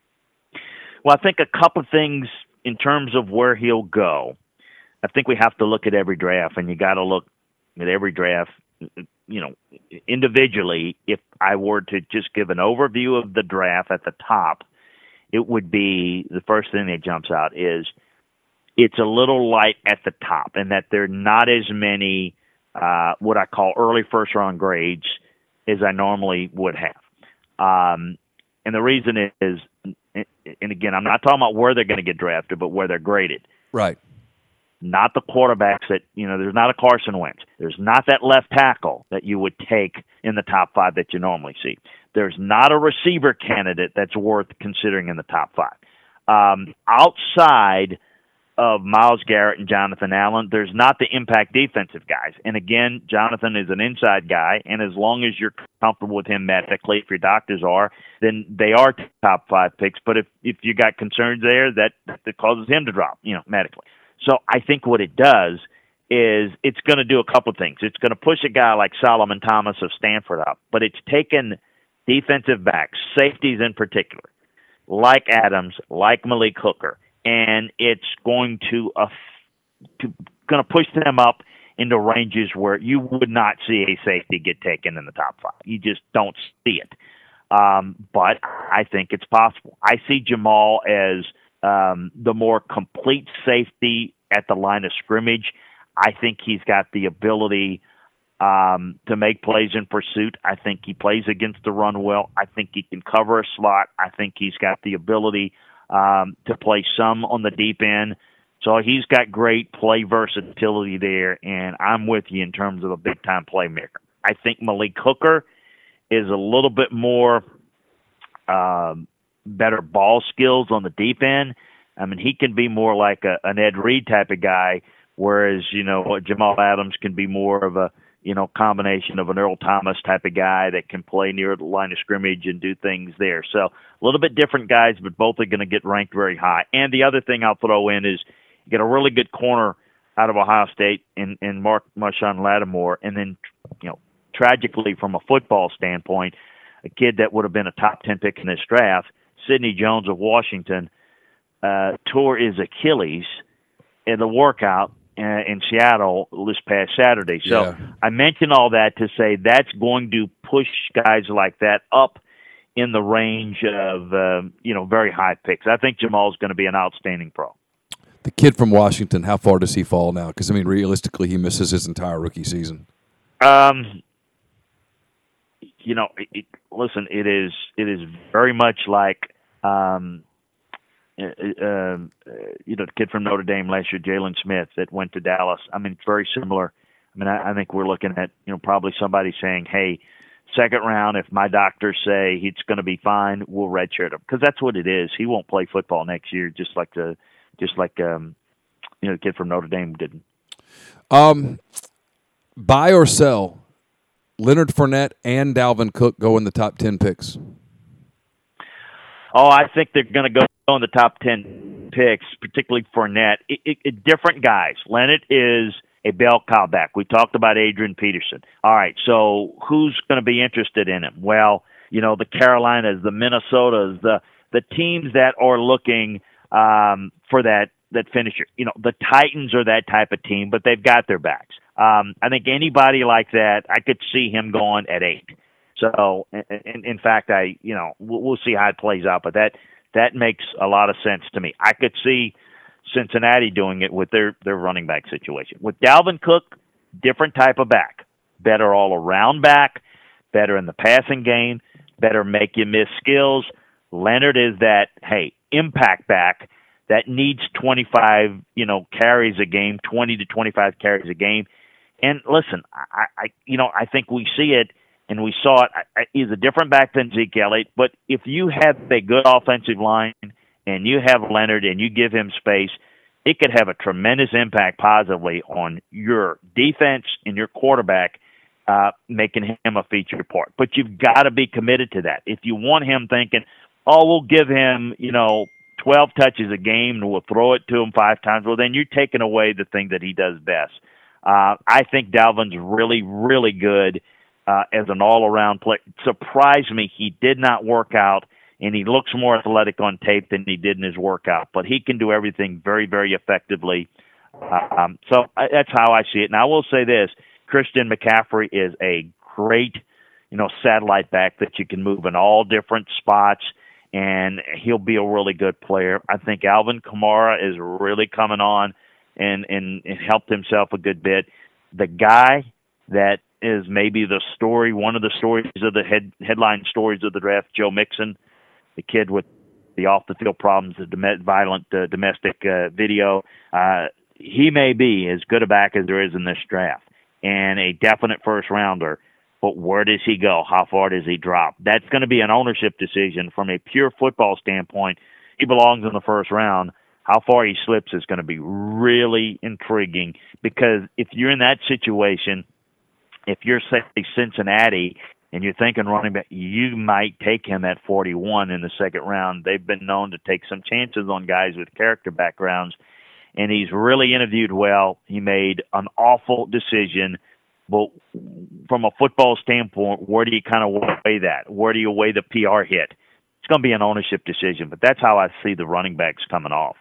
Speaker 1: Well, I think a couple of things in terms of where he'll go. I think we have to look at every draft, and you got to look at every draft, you know, individually. If I were to just give an overview of the draft at the top, it would be the first thing that jumps out is it's a little light at the top, and that there are not as many uh, what I call early first-round grades as I normally would have. Um, and the reason is, and again, I'm not talking about where they're going to get drafted, but where they're graded.
Speaker 5: Right.
Speaker 1: Not the quarterbacks that, you know, there's not a Carson Wentz. There's not that left tackle that you would take in the top five that you normally see. There's not a receiver candidate that's worth considering in the top five. Um, outside of Myles Garrett and Jonathan Allen, there's not the impact defensive guys. And again, Jonathan is an inside guy, and as long as you're comfortable with him medically, if your doctors are, then they are top five picks. But if, if you got concerns there, that, that causes him to drop, you know, medically. So I think what it does is it's going to do a couple of things. It's going to push a guy like Solomon Thomas of Stanford up, but it's taken defensive backs, safeties in particular, like Adams, like Malik Hooker, and it's going to, uh, to going to push them up into ranges where you would not see a safety get taken in the top five. You just don't see it. Um, but I think it's possible. I see Jamal as um, the more complete safety at the line of scrimmage. I think he's got the ability um, to make plays in pursuit. I think he plays against the run well. I think he can cover a slot. I think he's got the ability um, to play some on the deep end. So he's got great play versatility there, and I'm with you in terms of a big-time playmaker. I think Malik Hooker is a little bit more um, better ball skills on the deep end. I mean, he can be more like a, an Ed Reed type of guy, whereas, you know, Jamal Adams can be more of a, you know, combination of an Earl Thomas type of guy that can play near the line of scrimmage and do things there. So a little bit different guys, but both are going to get ranked very high. And the other thing I'll throw in is you get a really good corner out of Ohio State in, in Mark Marshawn Lattimore, and then, you know, tragically from a football standpoint, a kid that would have been a top ten pick in this draft, Sidney Jones of Washington, uh, tore his Achilles in the workout uh, in Seattle this past Saturday. So
Speaker 5: yeah.
Speaker 1: I mention all that to say that's going to push guys like that up in the range of, um, you know, very high picks. I think Jamal's going to be an outstanding pro.
Speaker 5: The kid from Washington, how far does he fall now? Because, I mean, realistically, he misses his entire rookie season. Um,
Speaker 1: you know, it, it, listen, it is it is very much like, um, uh, uh, you know, the kid from Notre Dame last year, Jalen Smith, that went to Dallas. I mean, it's very similar. I mean, I, I think we're looking at, you know, probably somebody saying, hey, second round, if my doctors say he's going to be fine, we'll redshirt him. Because that's what it is. He won't play football next year, just like the just like um, you know, the kid from Notre Dame didn't.
Speaker 5: Um, buy or sell, Leonard Fournette and Dalvin Cook go in the top ten picks.
Speaker 1: Oh, I think they're going to go in the top ten picks, particularly Fournette. It, it, it, different guys. Leonard is a bell cow back. We talked about Adrian Peterson. All right, so who's going to be interested in him? Well, you know, the Carolinas, the Minnesotas, the the teams that are looking um, for that that finisher. You know, the Titans are that type of team, but they've got their backs. Um, I think anybody like that, I could see him going at eight. So, in, in fact, I, you know, we'll, we'll see how it plays out, but that that makes a lot of sense to me. I could see Cincinnati doing it with their, their running back situation. With Dalvin Cook, different type of back. Better all-around back, better in the passing game, better make you miss skills. Leonard is that, hey, impact back that needs twenty-five, you know, carries a game, twenty to twenty-five carries a game. And listen, I, I you know, I think we see it, and we saw it. I, I, he's a different back than Zeke Elliott, but if you have a good offensive line and you have Leonard and you give him space, it could have a tremendous impact positively on your defense and your quarterback, uh, making him a featured part. But you've got to be committed to that. If you want him thinking, oh, we'll give him, you know, twelve touches a game and we'll throw it to him five times, well, then you're taking away the thing that he does best. Uh, I think Dalvin's really, really good uh, as an all-around player. Surprised me he did not work out, and he looks more athletic on tape than he did in his workout. But he can do everything very, very effectively. Uh, um, so I, that's how I see it. And I will say this, Christian McCaffrey is a great, you know, satellite back that you can move in all different spots, and he'll be a really good player. I think Alvin Kamara is really coming on and, and, and helped himself a good bit. The guy that is maybe the story, one of the stories of the head, headline stories of the draft, Joe Mixon, the kid with the off-the-field problems, the dom- violent uh, domestic uh, video, uh, he may be as good a back as there is in this draft and a definite first-rounder. But where does he go? How far does he drop? That's going to be an ownership decision from a pure football standpoint. He belongs in the first round. How far he slips is going to be really intriguing, because if you're in that situation, if you're, say, Cincinnati and you're thinking running back, you might take him at forty-one in the second round. They've been known to take some chances on guys with character backgrounds, and he's really interviewed well. He made an awful decision. But from a football standpoint, where do you kind of weigh that? Where do you weigh the P R hit? It's going to be an ownership decision, but that's how I see the running backs coming off.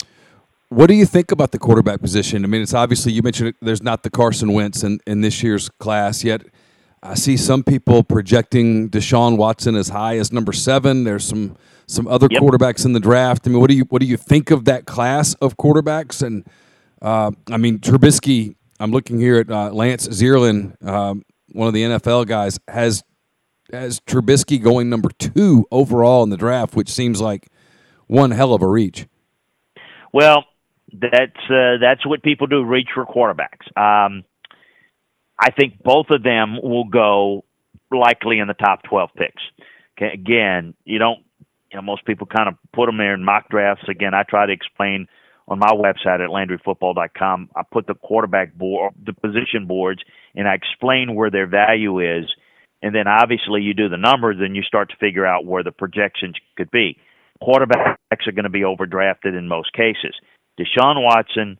Speaker 5: What do you think about the quarterback position? I mean, it's obviously, you mentioned it, there's not the Carson Wentz in, in this year's class yet. I see some people projecting Deshaun Watson as high as number seven. There's some some other yep. quarterbacks in the draft. I mean, what do you what do you think of that class of quarterbacks? And uh, I mean, Trubisky. I'm looking here at uh, Lance Zierlein, um, one of the N F L guys, has has Trubisky going number two overall in the draft, which seems like one hell of a reach.
Speaker 1: Well, that's uh, that's what people do, reach for quarterbacks. Um, I think both of them will go likely in the top twelve picks. Okay, again, you don't, you know, most people kind of put them there in mock drafts. Again, I try to explain on my website at landry football dot com, I put the quarterback board, the position boards, and I explain where their value is. And then obviously you do the numbers and you start to figure out where the projections could be. Quarterbacks are going to be overdrafted in most cases. Deshaun Watson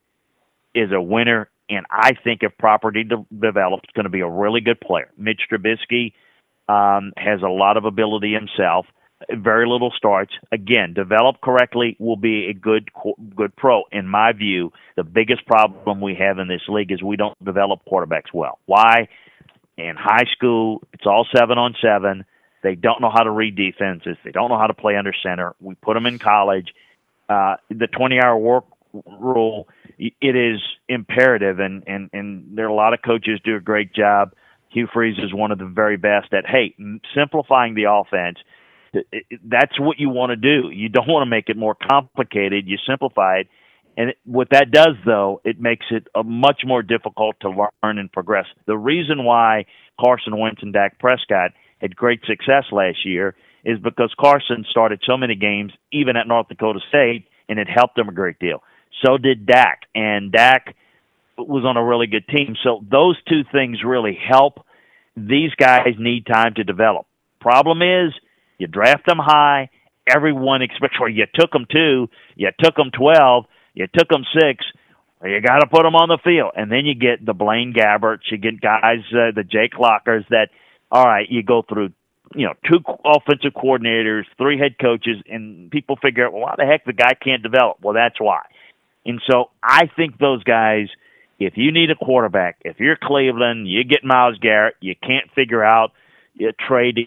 Speaker 1: is a winner, and I think if properly de- developed, going to be a really good player. Mitch Trubisky um, has a lot of ability himself. Very little starts. Again, developed correctly will be a good good pro. In my view, the biggest problem we have in this league is we don't develop quarterbacks well. Why? In high school, it's all seven on seven. They don't know how to read defenses. They don't know how to play under center. We put them in college. Uh, the twenty-hour work rule, it is imperative, and, and, and there are a lot of coaches do a great job. Hugh Freeze is one of the very best at, hey, simplifying the offense. That's what you want to do. You don't want to make it more complicated. You simplify it. And it, what that does, though, it makes it a much more difficult to learn and progress. The reason why Carson Wentz and Dak Prescott had great success last year is because Carson started so many games, even at North Dakota State, and it helped them a great deal. So did Dak, and Dak was on a really good team. So those two things really help. These guys need time to develop. Problem is, you draft them high. Everyone expects, well, you took them two, you took them twelve, you took them six. Well, you got to put them on the field. And then you get the Blaine Gabberts, you get guys, uh, the Jake Lockers that, all right, you go through, you know, two offensive coordinators, three head coaches, and people figure out, well, why the heck the guy can't develop? Well, that's why. And so I think those guys, if you need a quarterback, if you're Cleveland, you get Myles Garrett, you can't figure out you trade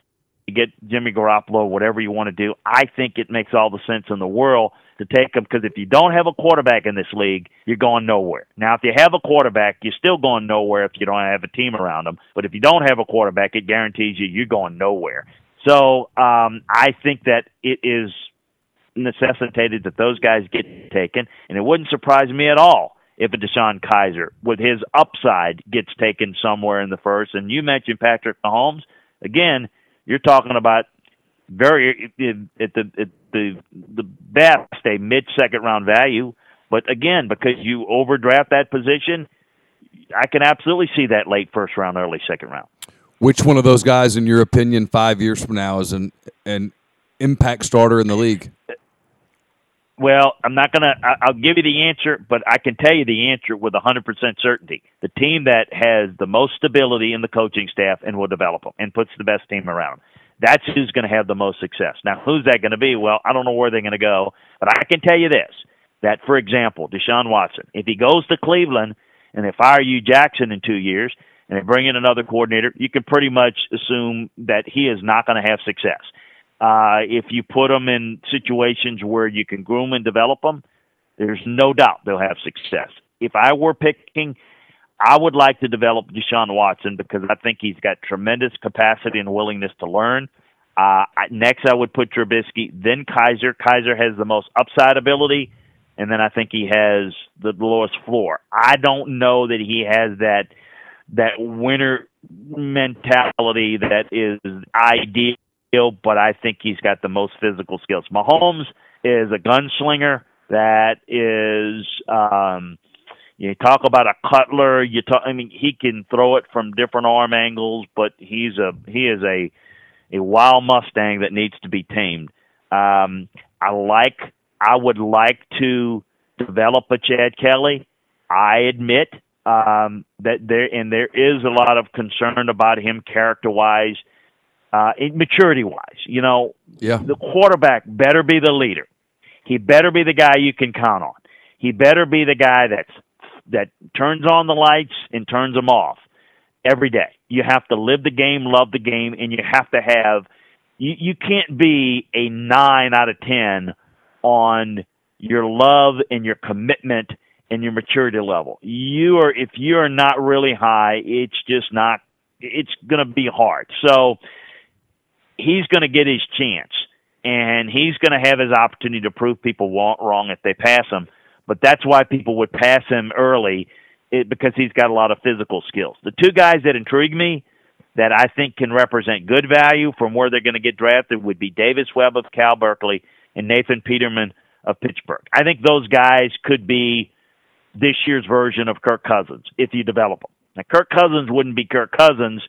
Speaker 1: get Jimmy Garoppolo, whatever you want to do. I think it makes all the sense in the world to take him, because if you don't have a quarterback in this league, you're going nowhere. Now, if you have a quarterback, you're still going nowhere if you don't have a team around him. But if you don't have a quarterback, it guarantees you you're going nowhere. So um, I think that it is necessitated that those guys get taken, and it wouldn't surprise me at all if a DeShone Kizer, with his upside, gets taken somewhere in the first. And you mentioned Patrick Mahomes. Again, you're talking about very at the at the the best a mid-second round value. But again, because you overdraft that position, I can absolutely see that late first round, early second round.
Speaker 5: Which one of those guys, in your opinion, five years from now is an an impact starter in the league?
Speaker 1: Well, I'm not going to – I'll give you the answer, but I can tell you the answer with one hundred percent certainty. The team that has the most stability in the coaching staff and will develop them and puts the best team around them, that's who's going to have the most success. Now, who's that going to be? Well, I don't know where they're going to go, but I can tell you this, that, for example, Deshaun Watson, if he goes to Cleveland and they fire Hugh Jackson in two years and they bring in another coordinator, you can pretty much assume that he is not going to have success. Uh, if you put them in situations where you can groom and develop them, there's no doubt they'll have success. If I were picking, I would like to develop Deshaun Watson because I think he's got tremendous capacity and willingness to learn. Uh, next, I would put Trubisky, then Kizer. Kizer has the most upside ability, and then I think he has the lowest floor. I don't know that he has that that winner mentality that is ideal, but I think he's got the most physical skills. Mahomes is a gunslinger that is, um, you talk about a Cutler. You talk, I mean, he can throw it from different arm angles, but he's a he is a a wild Mustang that needs to be tamed. Um, I like, I would like to develop a Chad Kelly. I admit um, that there and there is a lot of concern about him character-wise. Uh, maturity-wise, you know,
Speaker 5: yeah.
Speaker 1: The quarterback better be the leader. He better be the guy you can count on. He better be the guy that's that turns on the lights and turns them off every day. You have to live the game, love the game, and you have to have you, – you can't be a nine out of ten on your love and your commitment and your maturity level. You are – if you're not really high, it's just not – it's going to be hard. So – he's going to get his chance, and he's going to have his opportunity to prove people wrong if they pass him. But that's why people would pass him early, it, because he's got a lot of physical skills. The two guys that intrigue me that I think can represent good value from where they're going to get drafted would be Davis Webb of Cal Berkeley and Nathan Peterman of Pittsburgh. I think those guys could be this year's version of Kirk Cousins if you develop them. Now, Kirk Cousins wouldn't be Kirk Cousins,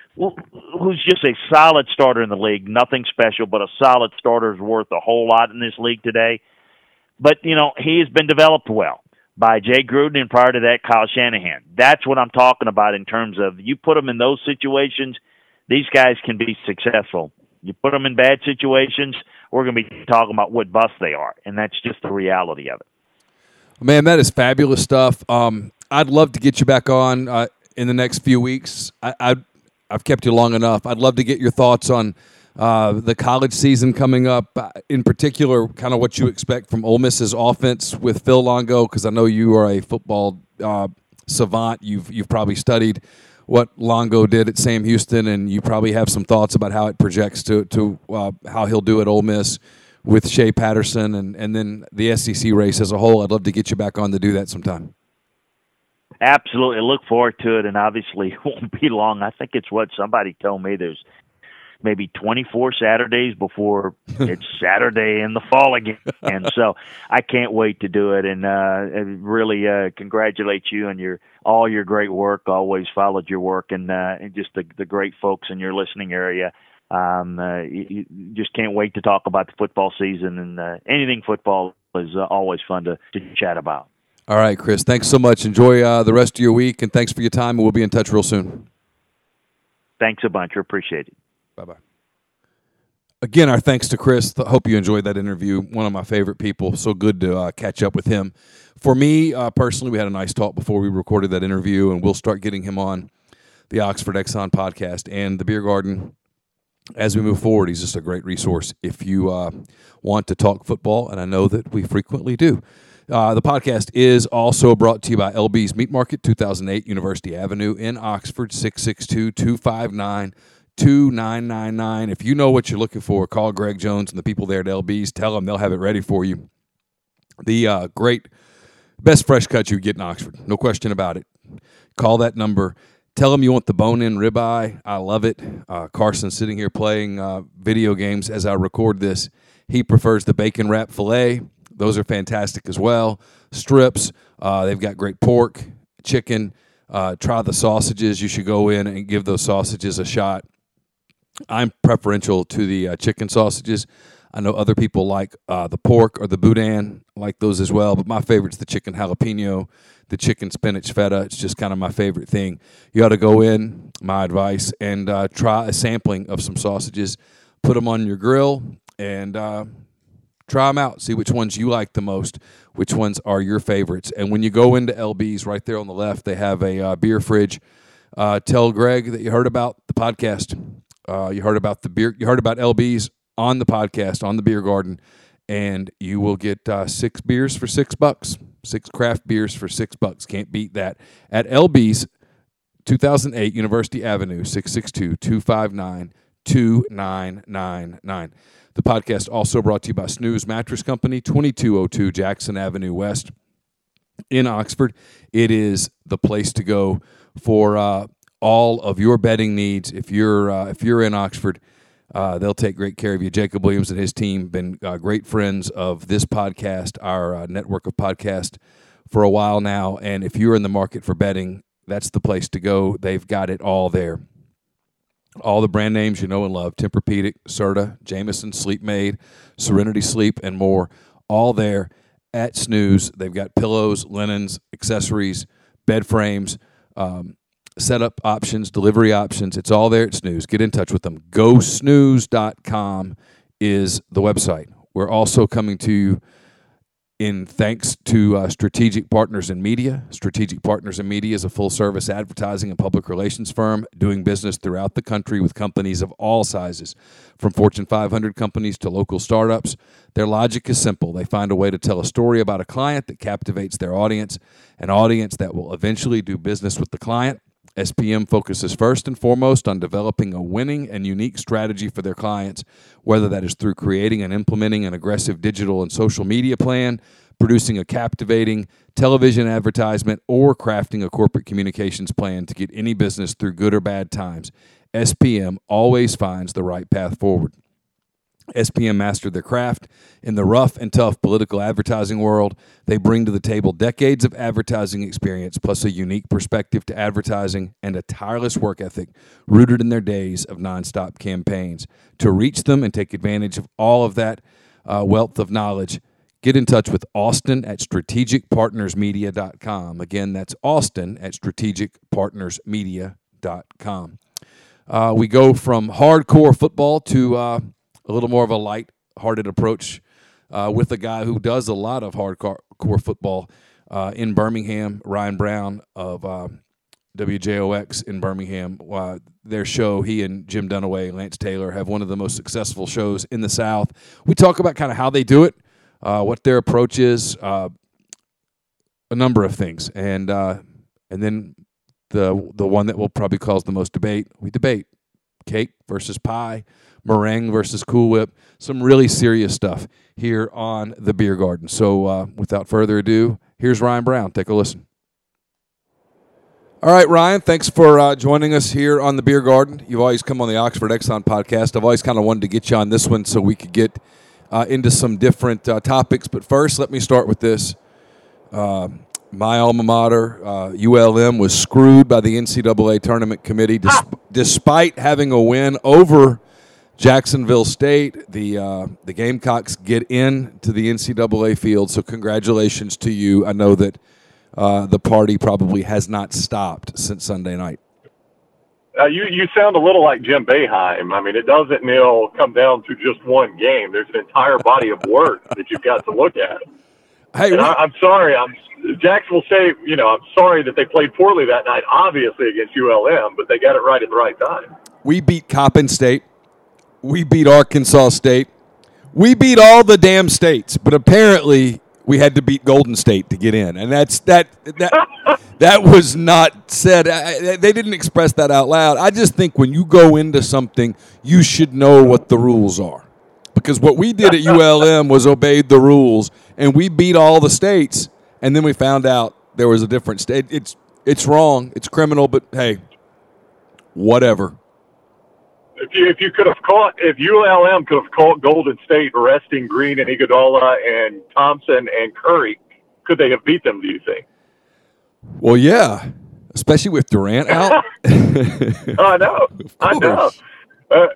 Speaker 1: who's just a solid starter in the league, nothing special, but a solid starter is worth a whole lot in this league today. But, you know, he has been developed well by Jay Gruden and prior to that, Kyle Shanahan. That's what I'm talking about in terms of you put them in those situations, these guys can be successful. You put them in bad situations, we're going to be talking about what bust they are, and that's just the reality of it.
Speaker 5: Man, that is fabulous stuff. Um, I'd love to get you back on uh, in the next few weeks. I, I'd I've kept you long enough. I'd love to get your thoughts on uh, the college season coming up, uh, in particular, kind of what you expect from Ole Miss's offense with Phil Longo, because I know you are a football uh, savant. You've you've probably studied what Longo did at Sam Houston, and you probably have some thoughts about how it projects to to uh, how he'll do at Ole Miss with Shea Patterson, and, and then the S E C race as a whole. I'd love to get you back on to do that sometime.
Speaker 1: Absolutely. Look forward to it, and obviously it won't be long. I think it's what somebody told me there's maybe twenty-four Saturdays before it's Saturday in the fall again. And so I can't wait to do it, and uh, really uh, congratulate you on your all your great work. Always followed your work, and, uh, and just the, the great folks in your listening area. Um, uh, you, you just can't wait to talk about the football season, and uh, anything football is uh, always fun to, to chat about.
Speaker 5: All right, Chris, thanks so much. Enjoy uh, the rest of your week, and thanks for your time, and we'll be in touch real soon.
Speaker 1: Thanks a bunch. I appreciate it.
Speaker 5: Bye-bye. Again, our thanks to Chris. I hope you enjoyed that interview. One of my favorite people. So good to uh, catch up with him. For me, uh, personally, we had a nice talk before we recorded that interview, and we'll start getting him on the Oxford Exxon podcast and the Beer Garden as we move forward, he's just a great resource if you uh, want to talk football, and I know that we frequently do. Uh, the podcast is also brought to you by L B's Meat Market, two thousand eight University Avenue in Oxford, six six two, two five nine, two nine nine nine. If you know what you're looking for, call Greg Jones and the people there at L B's. Tell them they'll have it ready for you. The uh, great, best fresh cut you get in Oxford, no question about it. Call that number. Tell them you want the bone-in ribeye. I love it. Uh, Carson's sitting here playing uh, video games as I record this. He prefers the bacon wrap filet. Those are fantastic as well. Strips, uh, they've got great pork, chicken. Uh, try the sausages. You should go in and give those sausages a shot. I'm preferential to the uh, chicken sausages. I know other people like uh, the pork or the boudin, like those as well, but my favorite's the chicken jalapeno, the chicken spinach feta. It's just kind of my favorite thing. You ought to go in, my advice, and uh, try a sampling of some sausages. Put them on your grill and uh, try them out. See which ones you like the most, which ones are your favorites. And when you go into L B's, right there on the left, they have a uh, beer fridge. Uh, tell Greg that you heard about the podcast. Uh, you heard about the beer. You heard about L B's on the podcast, on the Beer Garden, and you will get uh, six beers for six bucks. Six craft beers for six bucks. Can't beat that. At L B's, two thousand eight University Avenue, six six two, two five nine, two nine nine nine. The podcast also brought to you by Snooze Mattress Company, twenty-two oh two Jackson Avenue West in Oxford. It is the place to go for uh, all of your bedding needs. If you're uh, if you're in Oxford, uh, they'll take great care of you. Jacob Williams and his team been uh, great friends of this podcast, our uh, network of podcasts, for a while now. And if you're in the market for bedding, that's the place to go. They've got it all there. All the brand names you know and love, Tempur-Pedic, Serta, Jameson, Sleep Made, Serenity Sleep, and more, all there at Snooze. They've got pillows, linens, accessories, bed frames, um, setup options, delivery options. It's all there at Snooze. Get in touch with them. go snooze dot com is the website. We're also coming to you in thanks to uh, Strategic Partners in Media. Strategic Partners in Media is a full-service advertising and public relations firm doing business throughout the country with companies of all sizes, from Fortune five hundred companies to local startups. Their logic is simple. They find a way to tell a story about a client that captivates their audience, an audience that will eventually do business with the client. S P M focuses first and foremost on developing a winning and unique strategy for their clients, whether that is through creating and implementing an aggressive digital and social media plan, producing a captivating television advertisement, or crafting a corporate communications plan to get any business through good or bad times. S P M always finds the right path forward. S P M mastered their craft. In the rough and tough political advertising world, they bring to the table decades of advertising experience plus a unique perspective to advertising and a tireless work ethic rooted in their days of nonstop campaigns. To reach them and take advantage of all of that uh, wealth of knowledge, get in touch with Austin at strategic partners media dot com. Again, that's Austin at strategic partners media dot com. Uh, we go from hardcore football to uh, a little more of a light-hearted approach uh, with a guy who does a lot of hardcore football uh, in Birmingham, Ryan Brown of uh, W J O X in Birmingham. Uh, their show, he and Jim Dunaway, Lance Taylor, have one of the most successful shows in the South. We talk about kind of how they do it, uh, what their approach is, uh, a number of things. And uh, and then the the one that will probably cause the most debate, we debate cake versus pie, meringue versus Cool Whip, some really serious stuff here on the Beer Garden. So uh, without further ado, here's Ryan Brown. Take a listen. All right, Ryan, thanks for uh, joining us here on the Beer Garden. You've always come on the Oxford Exxon podcast. I've always kind of wanted to get you on this one so we could get uh, into some different uh, topics. But first, let me start with this. Uh, my alma mater, uh, U L M, was screwed by the N C double A tournament committee dis- ah. despite having a win over Jacksonville State. The uh, the Gamecocks get into the N C double A field, so congratulations to you. I know that uh, the party probably has not stopped since Sunday night.
Speaker 6: Uh, you, you sound a little like Jim Boeheim. I mean, it doesn't, Neil, come down to just one game. There's an entire body of work that you've got to look at. Hey, and I, I'm sorry. I'm Jax will say, you know, I'm sorry that they played poorly that night, obviously against U L M, but they got it right at the right time.
Speaker 5: We beat Coppin State we beat Arkansas State. We beat all the damn states, but apparently we had to beat Golden State to get in, and that's that that that was not said. I, they didn't express that out loud. I just think when you go into something, you should know what the rules are, because what we did at U L M was obeyed the rules, and we beat all the states, and then we found out there was a different state. It's it's wrong. It's criminal, but hey, whatever.
Speaker 6: If you if you could have caught if U L M could have caught Golden State resting Green and Iguodala and Thompson and Curry, could they have beat them? Do you think?
Speaker 5: Well, yeah, especially with Durant out.
Speaker 6: I know. I know. Uh,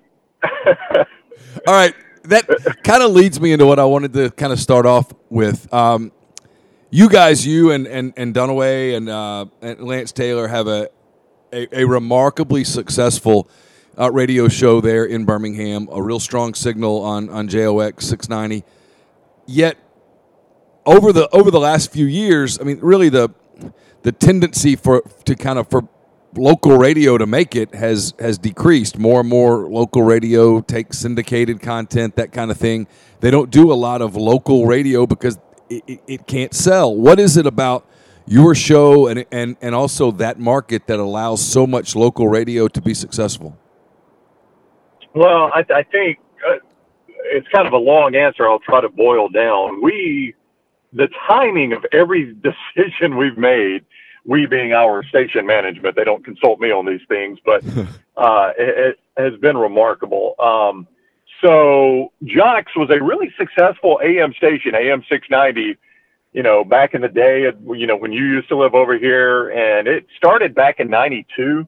Speaker 5: All right, that kind of leads me into what I wanted to kind of start off with. Um, you guys, you and and and Dunaway and, uh, and Lance Taylor have a a, a remarkably successful Uh, radio show there in Birmingham, a real strong signal on, on J O X six ninety. Yet, over the over the last few years, I mean, really the the tendency for to kind of for local radio to make it has has decreased. More and more local radio takes syndicated content, that kind of thing. They don't do a lot of local radio because it, it, it can't sell. What is it about your show and and and also that market that allows so much local radio to be successful?
Speaker 6: Well, I, I think uh, it's kind of a long answer. I'll try to boil down. We, the timing of every decision we've made, we being our station management, they don't consult me on these things, but uh, it, it has been remarkable. Um, so Jox was a really successful A M station, A M six ninety, you know, back in the day, you know, when you used to live over here, and it started back in ninety-two.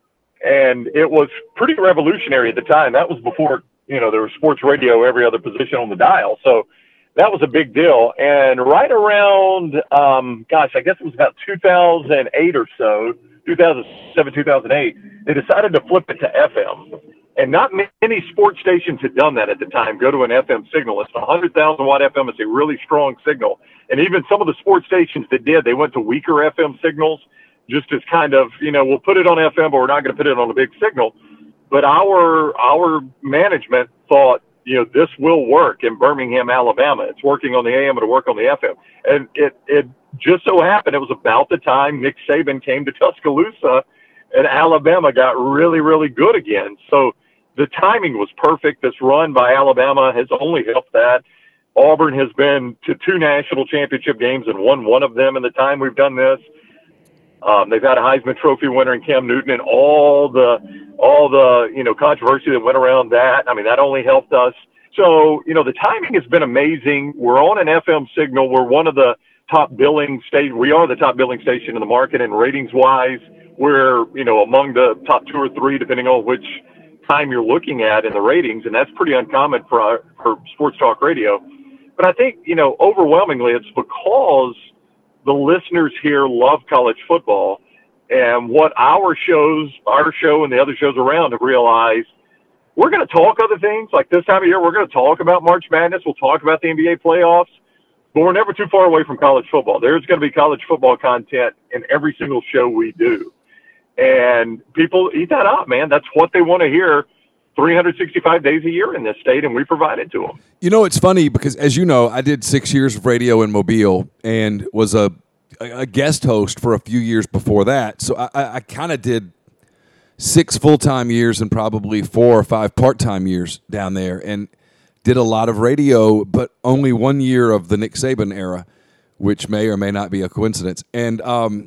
Speaker 6: And it was pretty revolutionary at the time. That was before, you know, there was sports radio every other position on the dial. So that was a big deal. And right around, um, gosh, I guess it was about two thousand eight or so, two thousand seven, two thousand eight, they decided to flip it to F M. And not many sports stations had done that at the time, go to an F M signal. It's a one hundred thousand watt F M. It's a really strong signal. And even some of the sports stations that did, they went to weaker F M signals, just as kind of, you know, we'll put it on F M, but we're not going to put it on a big signal. But our our management thought, you know, this will work in Birmingham, Alabama. It's working on the A M, it'll work on the F M. And it, it just so happened it was about the time Nick Saban came to Tuscaloosa and Alabama got really, really good again. So the timing was perfect. This run by Alabama has only helped that. Auburn has been to two national championship games and won one of them in the time we've done this. Um, they've had a Heisman Trophy winner in Cam Newton, and all the all the you know controversy that went around that. I mean, that only helped us. So you know, the timing has been amazing. We're on an F M signal. We're one of the top billing state. We are the top billing station in the market, and ratings wise, we're you know among the top two or three, depending on which time you're looking at in the ratings, and that's pretty uncommon for our, for sports talk radio. But I think you know overwhelmingly, it's because the listeners here love college football, and what our shows, our show and the other shows around have realized, we're going to talk other things. Like this time of year, we're going to talk about March Madness. We'll talk about the N B A playoffs, but we're never too far away from college football. There's going to be college football content in every single show we do. And people eat that up, man. That's what they want to hear three hundred sixty-five days a year in this state, and we provide it to them.
Speaker 5: You know, it's funny because, as you know, I did six years of radio in Mobile and was a a guest host for a few years before that. So I, I kind of did six full-time years and probably four or five part-time years down there and did a lot of radio, but only one year of the Nick Saban era, which may or may not be a coincidence. And um,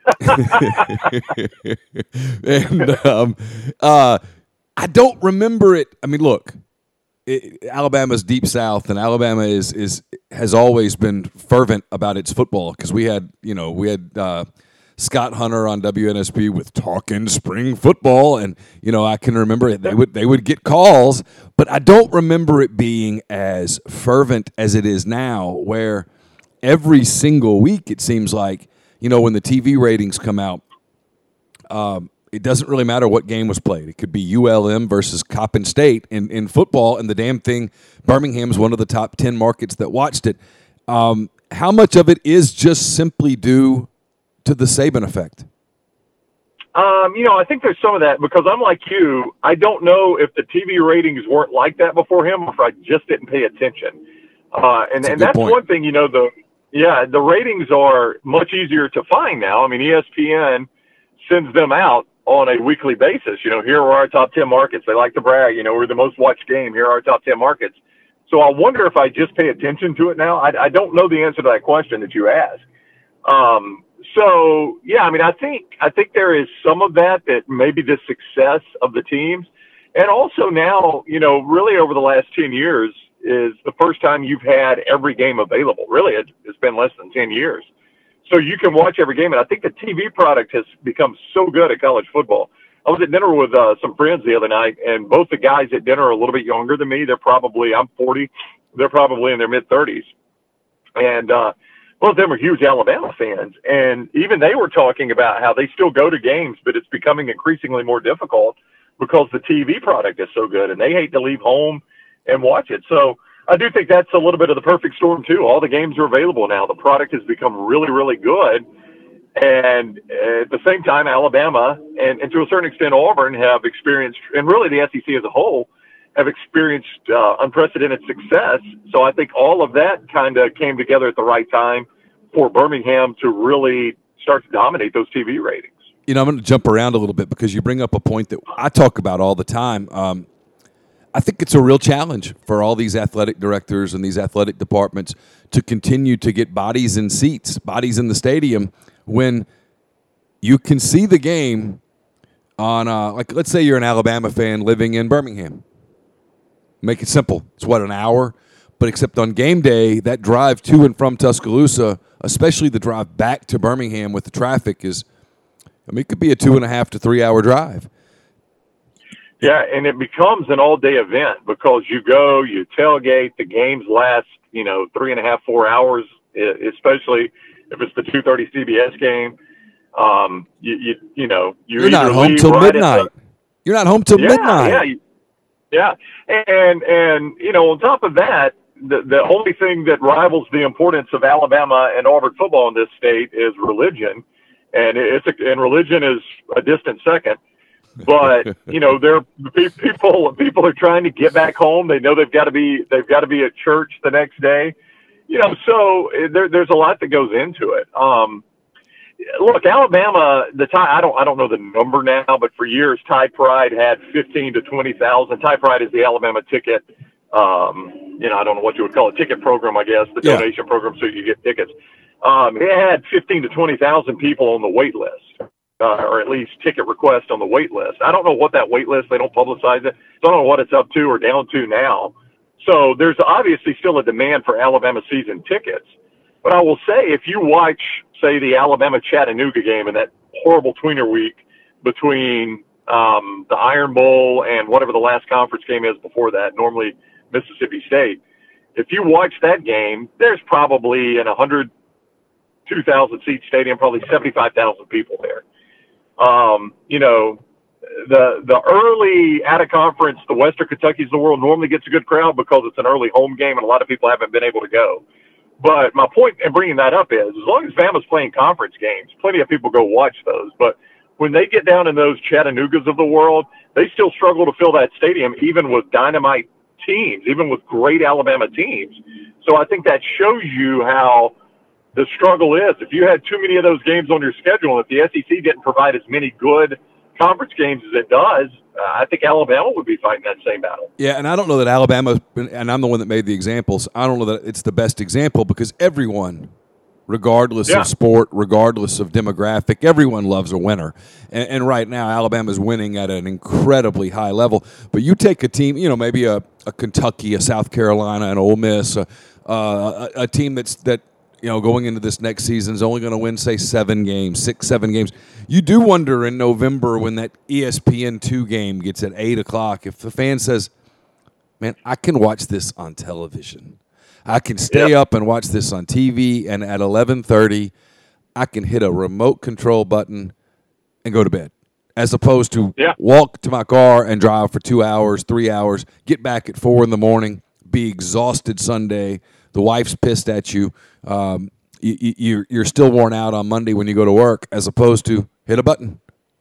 Speaker 5: and um, uh, I don't remember it. I mean, look, it, Alabama's deep south, and Alabama is is has always been fervent about its football because we had you know we had uh, Scott Hunter on W N S P with Talking Spring Football, and you know I can remember it. They would they would get calls, but I don't remember it being as fervent as it is now, where every single week it seems like you know when the T V ratings come out. Um, It doesn't really matter what game was played. It could be U L M versus Coppin State in, in football, and the damn thing, Birmingham's one of the top ten markets that watched it. Um, how much of it is just simply due to the Saban effect?
Speaker 6: Um, you know, I think there's some of that because I'm like you. I don't know if the T V ratings weren't like that before him or if I just didn't pay attention. Uh, and
Speaker 5: that's,
Speaker 6: and that's point. one thing, you know, the, yeah, the ratings are much easier to find now. I mean, E S P N sends them out on a weekly basis. You know, here are our top ten markets. They like to brag, you know, we're the most watched game. Here are our top ten markets. So I wonder if I just pay attention to it now. I, I don't know the answer to that question that you asked. Um, so yeah, I mean, I think, I think there is some of that, that maybe the success of the teams. And also now, you know, really over the last ten years is the first time you've had every game available. Really, it, it's been less than ten years. So you can watch every game. And I think the T V product has become so good at college football. I was at dinner with uh, some friends the other night, and both the guys at dinner are a little bit younger than me. They're probably, I'm forty. They're probably in their mid-thirties. And uh, both of them are huge Alabama fans. And even they were talking about how they still go to games, but it's becoming increasingly more difficult because the T V product is so good, and they hate to leave home and watch it. So I do think that's a little bit of the perfect storm, too. All the games are available now. The product has become really, really good. And at the same time, Alabama and, and to a certain extent Auburn have experienced, and really the S E C as a whole, have experienced uh, unprecedented success. So I think all of that kind of came together at the right time for Birmingham to really start to dominate those T V ratings.
Speaker 5: You know, I'm going to jump around a little bit because you bring up a point that I talk about all the time. Um, I think it's a real challenge for all these athletic directors and these athletic departments to continue to get bodies in seats, bodies in the stadium, when you can see the game on, uh, like, let's say you're an Alabama fan living in Birmingham. Make it simple. It's, what, an hour? But except on game day, that drive to and from Tuscaloosa, especially the drive back to Birmingham with the traffic, is, I mean, it could be a two and a half to three hour drive.
Speaker 6: Yeah, and it becomes an all-day event because you go, you tailgate, the games last, you know, three and a half, four hours, especially if it's the two thirty C B S game. Um, you, you, you know, you
Speaker 5: You're not home till right midnight. The, You're not home till
Speaker 6: yeah,
Speaker 5: midnight.
Speaker 6: Yeah, yeah. And, and, you know, on top of that, the, the only thing that rivals the importance of Alabama and Auburn football in this state is religion. And it's a, and religion is a distant second. But you know, they're people. People are trying to get back home. They know they've got to be. They've got to be at church the next day. You know, so there, there's a lot that goes into it. Um, look, Alabama. The tie. I don't. I don't know the number now, but for years, Tide Pride had fifteen to twenty thousand. Tide Pride is the Alabama ticket. Um, you know, I don't know what you would call a ticket program. I guess the
Speaker 5: yeah.
Speaker 6: donation program, so you get tickets. Um, it had fifteen to twenty thousand people on the wait list. Uh, or at least ticket requests on the wait list. I don't know what that wait list, they don't publicize it. So I don't know what it's up to or down to now. So there's obviously still a demand for Alabama season tickets. But I will say, if you watch, say, the Alabama-Chattanooga game in that horrible tweener week between um, the Iron Bowl and whatever the last conference game is before that, normally Mississippi State, if you watch that game, there's probably in a one hundred two thousand seat stadium, probably seventy-five thousand people there. Um, you know, the the early out of conference, the Western Kentucky's of the world normally gets a good crowd because it's an early home game and a lot of people haven't been able to go. But my point in bringing that up is, as long as Bama's playing conference games, plenty of people go watch those. But when they get down in those Chattanoogas of the world, they still struggle to fill that stadium, even with dynamite teams, even with great Alabama teams. So I think that shows you how the struggle is. If you had too many of those games on your schedule, if the S E C didn't provide as many good conference games as it does, uh, I think Alabama would be fighting that same battle.
Speaker 5: Yeah, and I don't know that Alabama, and I'm the one that made the examples, I don't know that it's the best example because everyone, regardless
Speaker 6: yeah.
Speaker 5: of sport, regardless of demographic, everyone loves a winner. And, and right now, Alabama's winning at an incredibly high level. But you take a team, you know, maybe a, a Kentucky, a South Carolina, an Ole Miss, a, uh, a, a team that's that, you know, going into this next season is only going to win, say, seven games, six, seven games. You do wonder in November when that E S P N two game gets at eight o'clock, if the fan says, man, I can watch this on television. I can stay yep. up and watch this on T V, and at eleven thirty, I can hit a remote control button and go to bed, as opposed to
Speaker 6: yeah.
Speaker 5: walk to my car and drive for two hours, three hours, get back at four in the morning, be exhausted Sunday, the wife's pissed at you, um, you, you, you're still worn out on Monday when you go to work, as opposed to hit a button.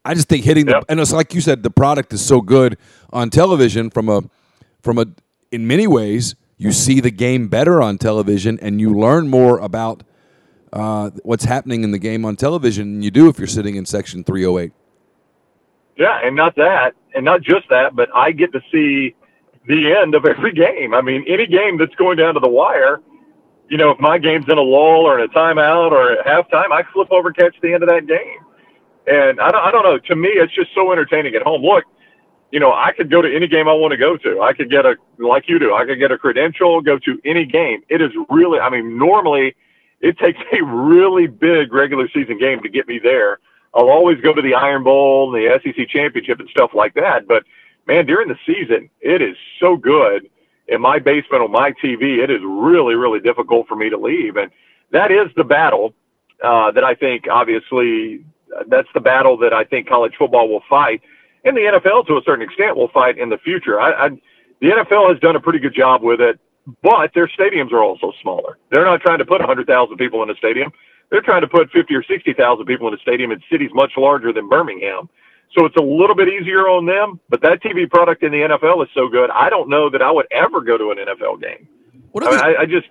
Speaker 5: I just think hitting
Speaker 6: yep.
Speaker 5: the and it's like you said, the product is so good on television. From a from a in many ways, you see the game better on television, and you learn more about uh, what's happening in the game on television than you do if you're sitting in section three oh eight.
Speaker 6: Yeah, and not that, and not just that, but I get to see the end of every game. I mean, any game that's going down to the wire, you know, if my game's in a lull or in a timeout or at halftime, I flip over and catch the end of that game. And I don't, I don't know. To me, it's just so entertaining at home. Look, you know, I could go to any game I want to go to. I could get a, like you do, I could get a credential, go to any game. It is really, I mean, normally it takes a really big regular season game to get me there. I'll always go to the Iron Bowl, the S E C Championship and stuff like that. But, man, during the season, it is so good. In my basement on my T V, it is really, really difficult for me to leave. And that is the battle uh, that I think, obviously, that's the battle that I think college football will fight. And the N F L, to a certain extent, will fight in the future. I, I, the N F L has done a pretty good job with it, but their stadiums are also smaller. They're not trying to put one hundred thousand people in a stadium. They're trying to put fifty or sixty thousand people in a stadium in cities much larger than Birmingham. So it's a little bit easier on them, but that T V product in the N F L is so good, I don't know that I would ever go to an N F L game. What I, mean, I, I just,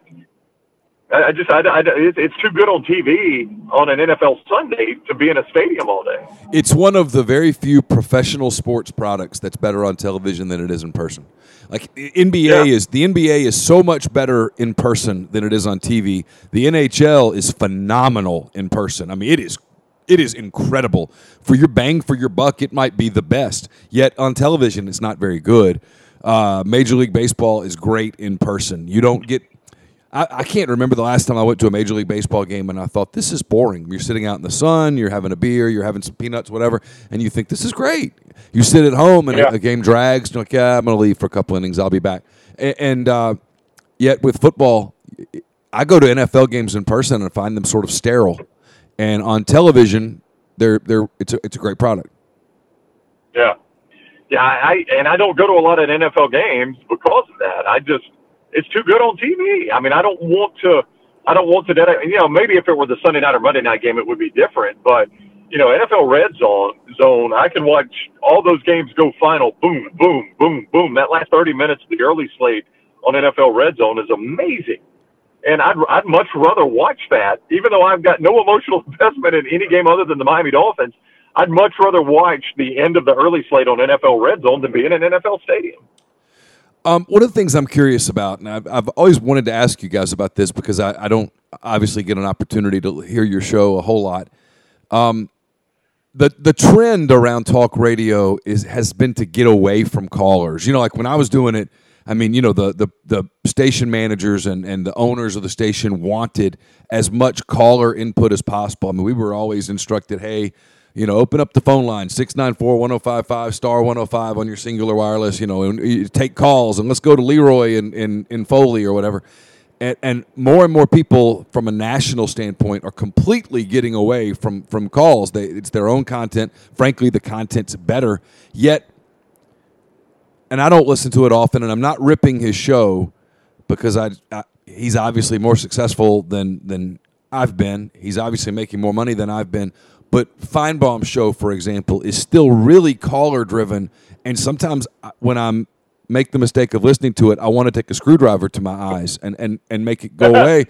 Speaker 6: I just, I, I, it's too good on T V on an N F L Sunday to be in a stadium all day.
Speaker 5: It's one of the very few professional sports products that's better on television than it is in person. Like N B A yeah. is the N B A is so much better in person than it is on T V. The N H L is phenomenal in person. I mean, it is. It is incredible. For your bang for your buck, it might be the best. Yet on television, it's not very good. Uh, Major League Baseball is great in person. You don't get I, – I can't remember the last time I went to a Major League Baseball game and I thought, this is boring. You're sitting out in the sun, you're having a beer, you're having some peanuts, whatever, and you think, this is great. You sit at home and yeah. a, a game drags. You're like, yeah, I'm going to leave for a couple innings. I'll be back. And, and uh, yet with football, I go to N F L games in person and find them sort of sterile. And on television, they're they're it's a it's a great product.
Speaker 6: Yeah, yeah. I and I don't go to a lot of N F L games because of that. I just it's too good on T V. I mean, I don't want to. I don't want to. You know, maybe if it were the Sunday night or Monday night game, it would be different. But you know, N F L Red Zone zone, I can watch all those games go final. Boom, boom, boom, boom. That last thirty minutes of the early slate on N F L Red Zone is amazing. And I'd, I'd much rather watch that, even though I've got no emotional investment in any game other than the Miami Dolphins. I'd much rather watch the end of the early slate on N F L Red Zone than be in an N F L stadium.
Speaker 5: Um, one of the things I'm curious about, and I've, I've always wanted to ask you guys about this because I, I don't obviously get an opportunity to hear your show a whole lot. Um, the the trend around talk radio is has been to get away from callers. You know, like when I was doing it, I mean, you know, the the, the station managers and, and the owners of the station wanted as much caller input as possible. I mean, we were always instructed, hey, you know, open up the phone line, six nine four, one oh five five, star one oh five on your singular wireless, you know, and take calls, and let's go to Leroy in, in, in Foley or whatever. And, and more and more people from a national standpoint are completely getting away from, from calls. They, it's their own content. Frankly, the content's better. Yet, and I don't listen to it often, and I'm not ripping his show because I, I he's obviously more successful than than I've been. He's obviously making more money than I've been. But Feinbaum's show, for example, is still really caller-driven, and sometimes when I make the mistake of listening to it, I want to take a screwdriver to my eyes and, and, and make it go away.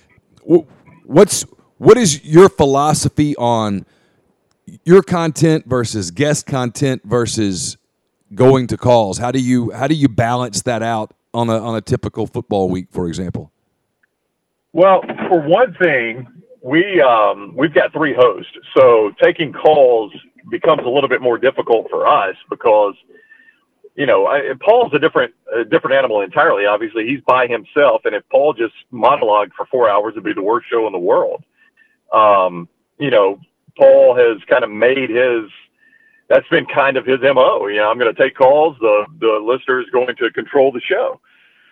Speaker 5: What's what is your philosophy on your content versus guest content versus going to calls? How do you how do you balance that out on a on a typical football week, for example?
Speaker 6: Well, for one thing, we um, we've got three hosts, so taking calls becomes a little bit more difficult for us because, you know, I, Paul's a different a different animal entirely. Obviously, he's by himself, and if Paul just monologued for four hours, it'd be the worst show in the world. Um, you know, Paul has kind of made his. That's been kind of his M O. You know, I'm going to take calls. The the listener is going to control the show.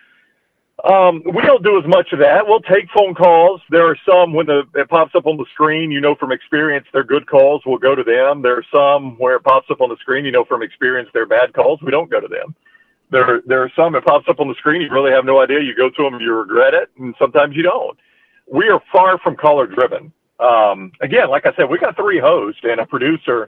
Speaker 6: Um, we don't do as much of that. We'll take phone calls. There are some when the, it pops up on the screen, you know from experience they're good calls. We'll go to them. There are some where it pops up on the screen, you know from experience they're bad calls. We don't go to them. There, there are some that pops up on the screen. You really have no idea. You go to them, you regret it, and sometimes you don't. We are far from caller driven. Um, again, like I said, we got three hosts and a producer.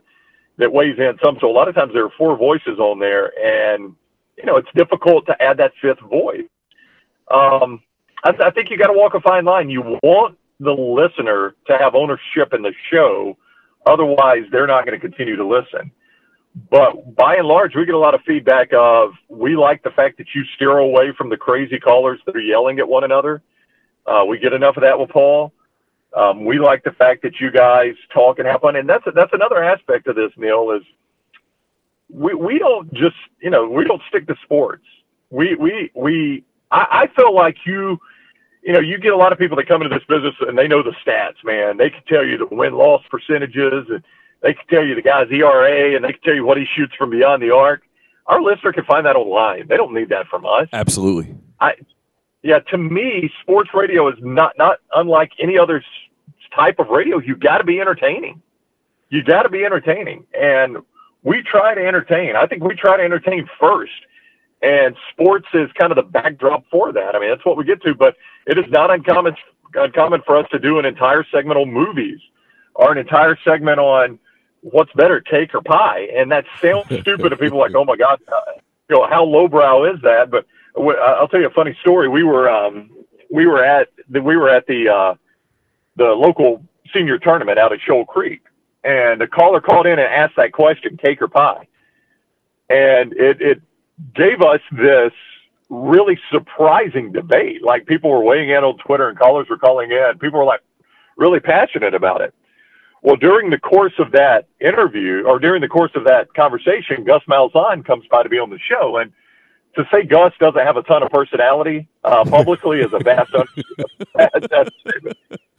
Speaker 6: that weighs in some. So a lot of times there are four voices on there, and, you know, it's difficult to add that fifth voice. Um, I, I think you got to walk a fine line. You want the listener to have ownership in the show. Otherwise, they're not going to continue to listen. But by and large, we get a lot of feedback of, we like the fact that you steer away from the crazy callers that are yelling at one another. Uh, we get enough of that with Paul. Um, we like the fact that you guys talk and have fun. And that's, that's another aspect of this, Neil, is we, we don't just, you know, we don't stick to sports. We, we, we, I, I feel like you, you know, you get a lot of people that come into this business and they know the stats, man. They can tell you the win-loss percentages, and they can tell you the guy's E R A, and they can tell you what he shoots from beyond the arc. Our listener can find that online. They don't need that from us.
Speaker 5: Absolutely.
Speaker 6: I, yeah, to me, sports radio is not, not unlike any other type of radio. You got to be entertaining. You got to be entertaining. And we try to entertain. I think we try to entertain first. And sports is kind of the backdrop for that. I mean, that's what we get to. But it is not uncommon, uncommon for us to do an entire segment on movies or an entire segment on what's better, cake or pie. And that sounds stupid to people like, oh, my God, uh, you know, how lowbrow is that? But w- I'll tell you a funny story. We were um, we were at the, we were at the uh, the local senior tournament out at Shoal Creek. And the caller called in and asked that question, cake or pie. And it, it gave us this really surprising debate. Like, people were weighing in on Twitter and callers were calling in. People were like really passionate about it. Well, during the course of that interview, or during the course of that conversation, Gus Malzahn comes by to be on the show. And to say Gus doesn't have a ton of personality uh, publicly is a vast understatement.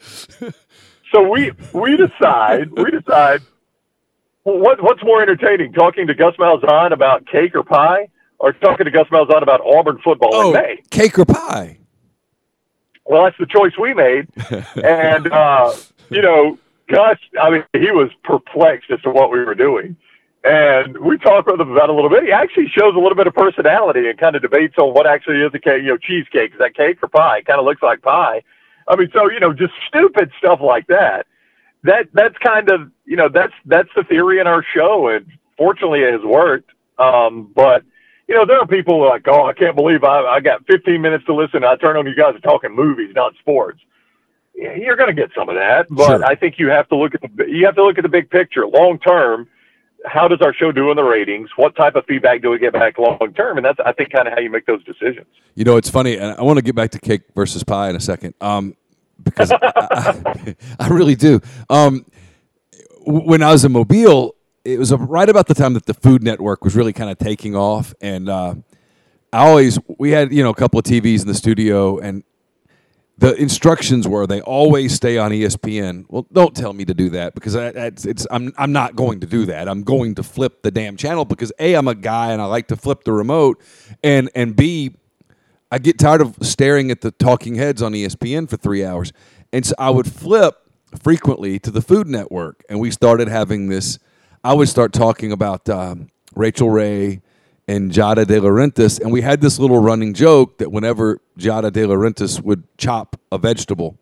Speaker 6: So we we decide we decide what what's more entertaining, talking to Gus Malzahn about cake or pie, or talking to Gus Malzahn about Auburn football
Speaker 5: oh,
Speaker 6: in May?
Speaker 5: Cake or pie?
Speaker 6: Well, that's the choice we made, and uh, you know, Gus, I mean, he was perplexed as to what we were doing, and we talked with him about it a little bit. He actually shows a little bit of personality and kind of debates on what actually is a cake. You know, cheesecake, is that cake or pie? It kind of looks like pie. I mean, so, you know, just stupid stuff like that. That that's kind of, you know, that's that's the theory in our show, and fortunately it has worked. Um, but, you know, there are people who are like, oh, I can't believe I, I got fifteen minutes to listen. I turn on you guys are talking movies, not sports. Yeah, you're going to get some of that, but sure. I think you have to look at the you have to look at the big picture, long term. How does our show do in the ratings? What type of feedback do we get back long term? And that's, I think, kind of how you make those decisions.
Speaker 5: You know, it's funny, and I want to get back to cake versus pie in a second, um, because I, I, I really do. Um, when I was in Mobile, it was right about the time that the Food Network was really kind of taking off, and uh, I always we had you know a couple of T Vs in the studio, and the instructions were they always stay on E S P N. Well, don't tell me to do that, because I, it's, it's I'm I'm not going to do that. I'm going to flip the damn channel because A, I'm a guy and I like to flip the remote, and and B, I get tired of staring at the talking heads on E S P N for three hours, and so I would flip frequently to the Food Network, and we started having this. I would start talking about um, Rachel Ray and Giada De Laurentiis, and we had this little running joke that whenever Giada De Laurentiis would chop a vegetable,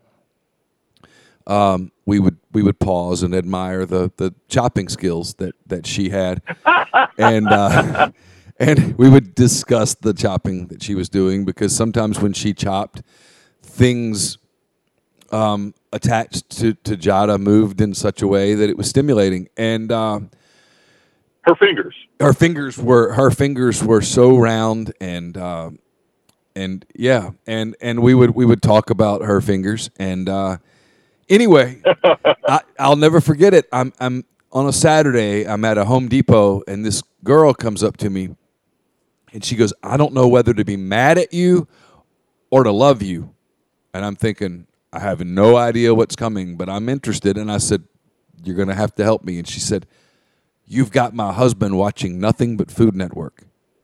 Speaker 5: um, we would we would pause and admire the, the chopping skills that, that she had, and uh, and we would discuss the chopping that she was doing, because sometimes when she chopped, things um, attached to, to Giada moved in such a way that it was stimulating, and uh,
Speaker 6: her fingers.
Speaker 5: Her fingers were her fingers were so round, and uh, and yeah, and, and we would we would talk about her fingers, and uh, anyway, I, I'll never forget it. I'm I'm on a Saturday. I'm at a Home Depot, and this girl comes up to me, and she goes, "I don't know whether to be mad at you or to love you," and I'm thinking, I have no idea what's coming, but I'm interested, and I said, "You're going to have to help me," and she said, "You've got my husband watching nothing but Food Network."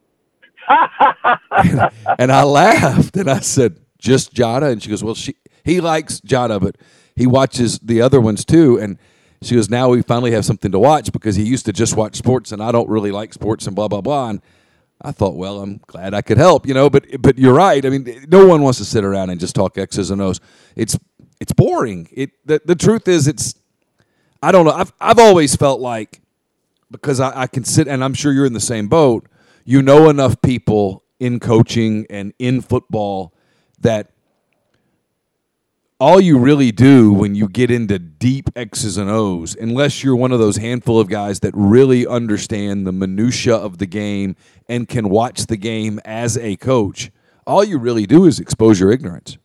Speaker 5: and, and I laughed, and I said, "Just Giada?" And she goes, "Well, she he likes Giada, but he watches the other ones too." And she goes, "Now we finally have something to watch, because he used to just watch sports, and I don't really like sports, and blah, blah, blah." And I thought, well, I'm glad I could help, you know, but but you're right. I mean, no one wants to sit around and just talk X's and O's. It's it's boring. It the, the truth is, it's, I don't know. I've I've always felt like because I, I can sit, and I'm sure you're in the same boat, you know enough people in coaching and in football that all you really do when you get into deep X's and O's, unless you're one of those handful of guys that really understand the minutia of the game and can watch the game as a coach, all you really do is expose your ignorance.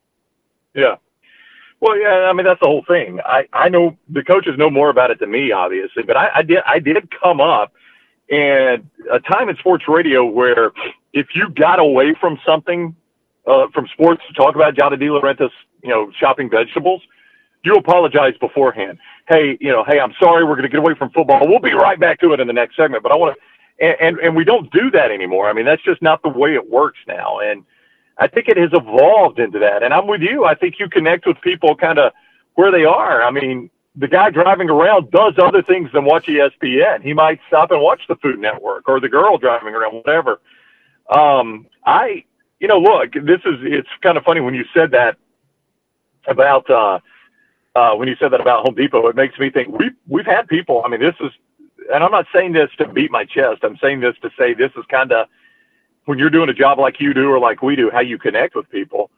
Speaker 6: Yeah. Well, yeah, I mean, that's the whole thing. I, I know the coaches know more about it than me, obviously, but I, I did I did come up in a time in sports radio where if you got away from something, uh, from sports to talk about Jada De Laurentiis, you know, shopping vegetables, you apologize beforehand. Hey, you know, hey, I'm sorry, we're going to get away from football. We'll be right back to it in the next segment. But I want to, and, and, and we don't do that anymore. I mean, that's just not the way it works now. And I think it has evolved into that. And I'm with you. I think you connect with people kind of where they are. I mean, the guy driving around does other things than watch E S P N. He might stop and watch the Food Network, or the girl driving around, whatever. Um, I, you know, look, this is, it's kind of funny when you said that about, uh, uh, when you said that about Home Depot, it makes me think we've, we've had people, I mean, this is, and I'm not saying this to beat my chest. I'm saying this to say this is kind of, when you're doing a job like you do or like we do, how you connect with people.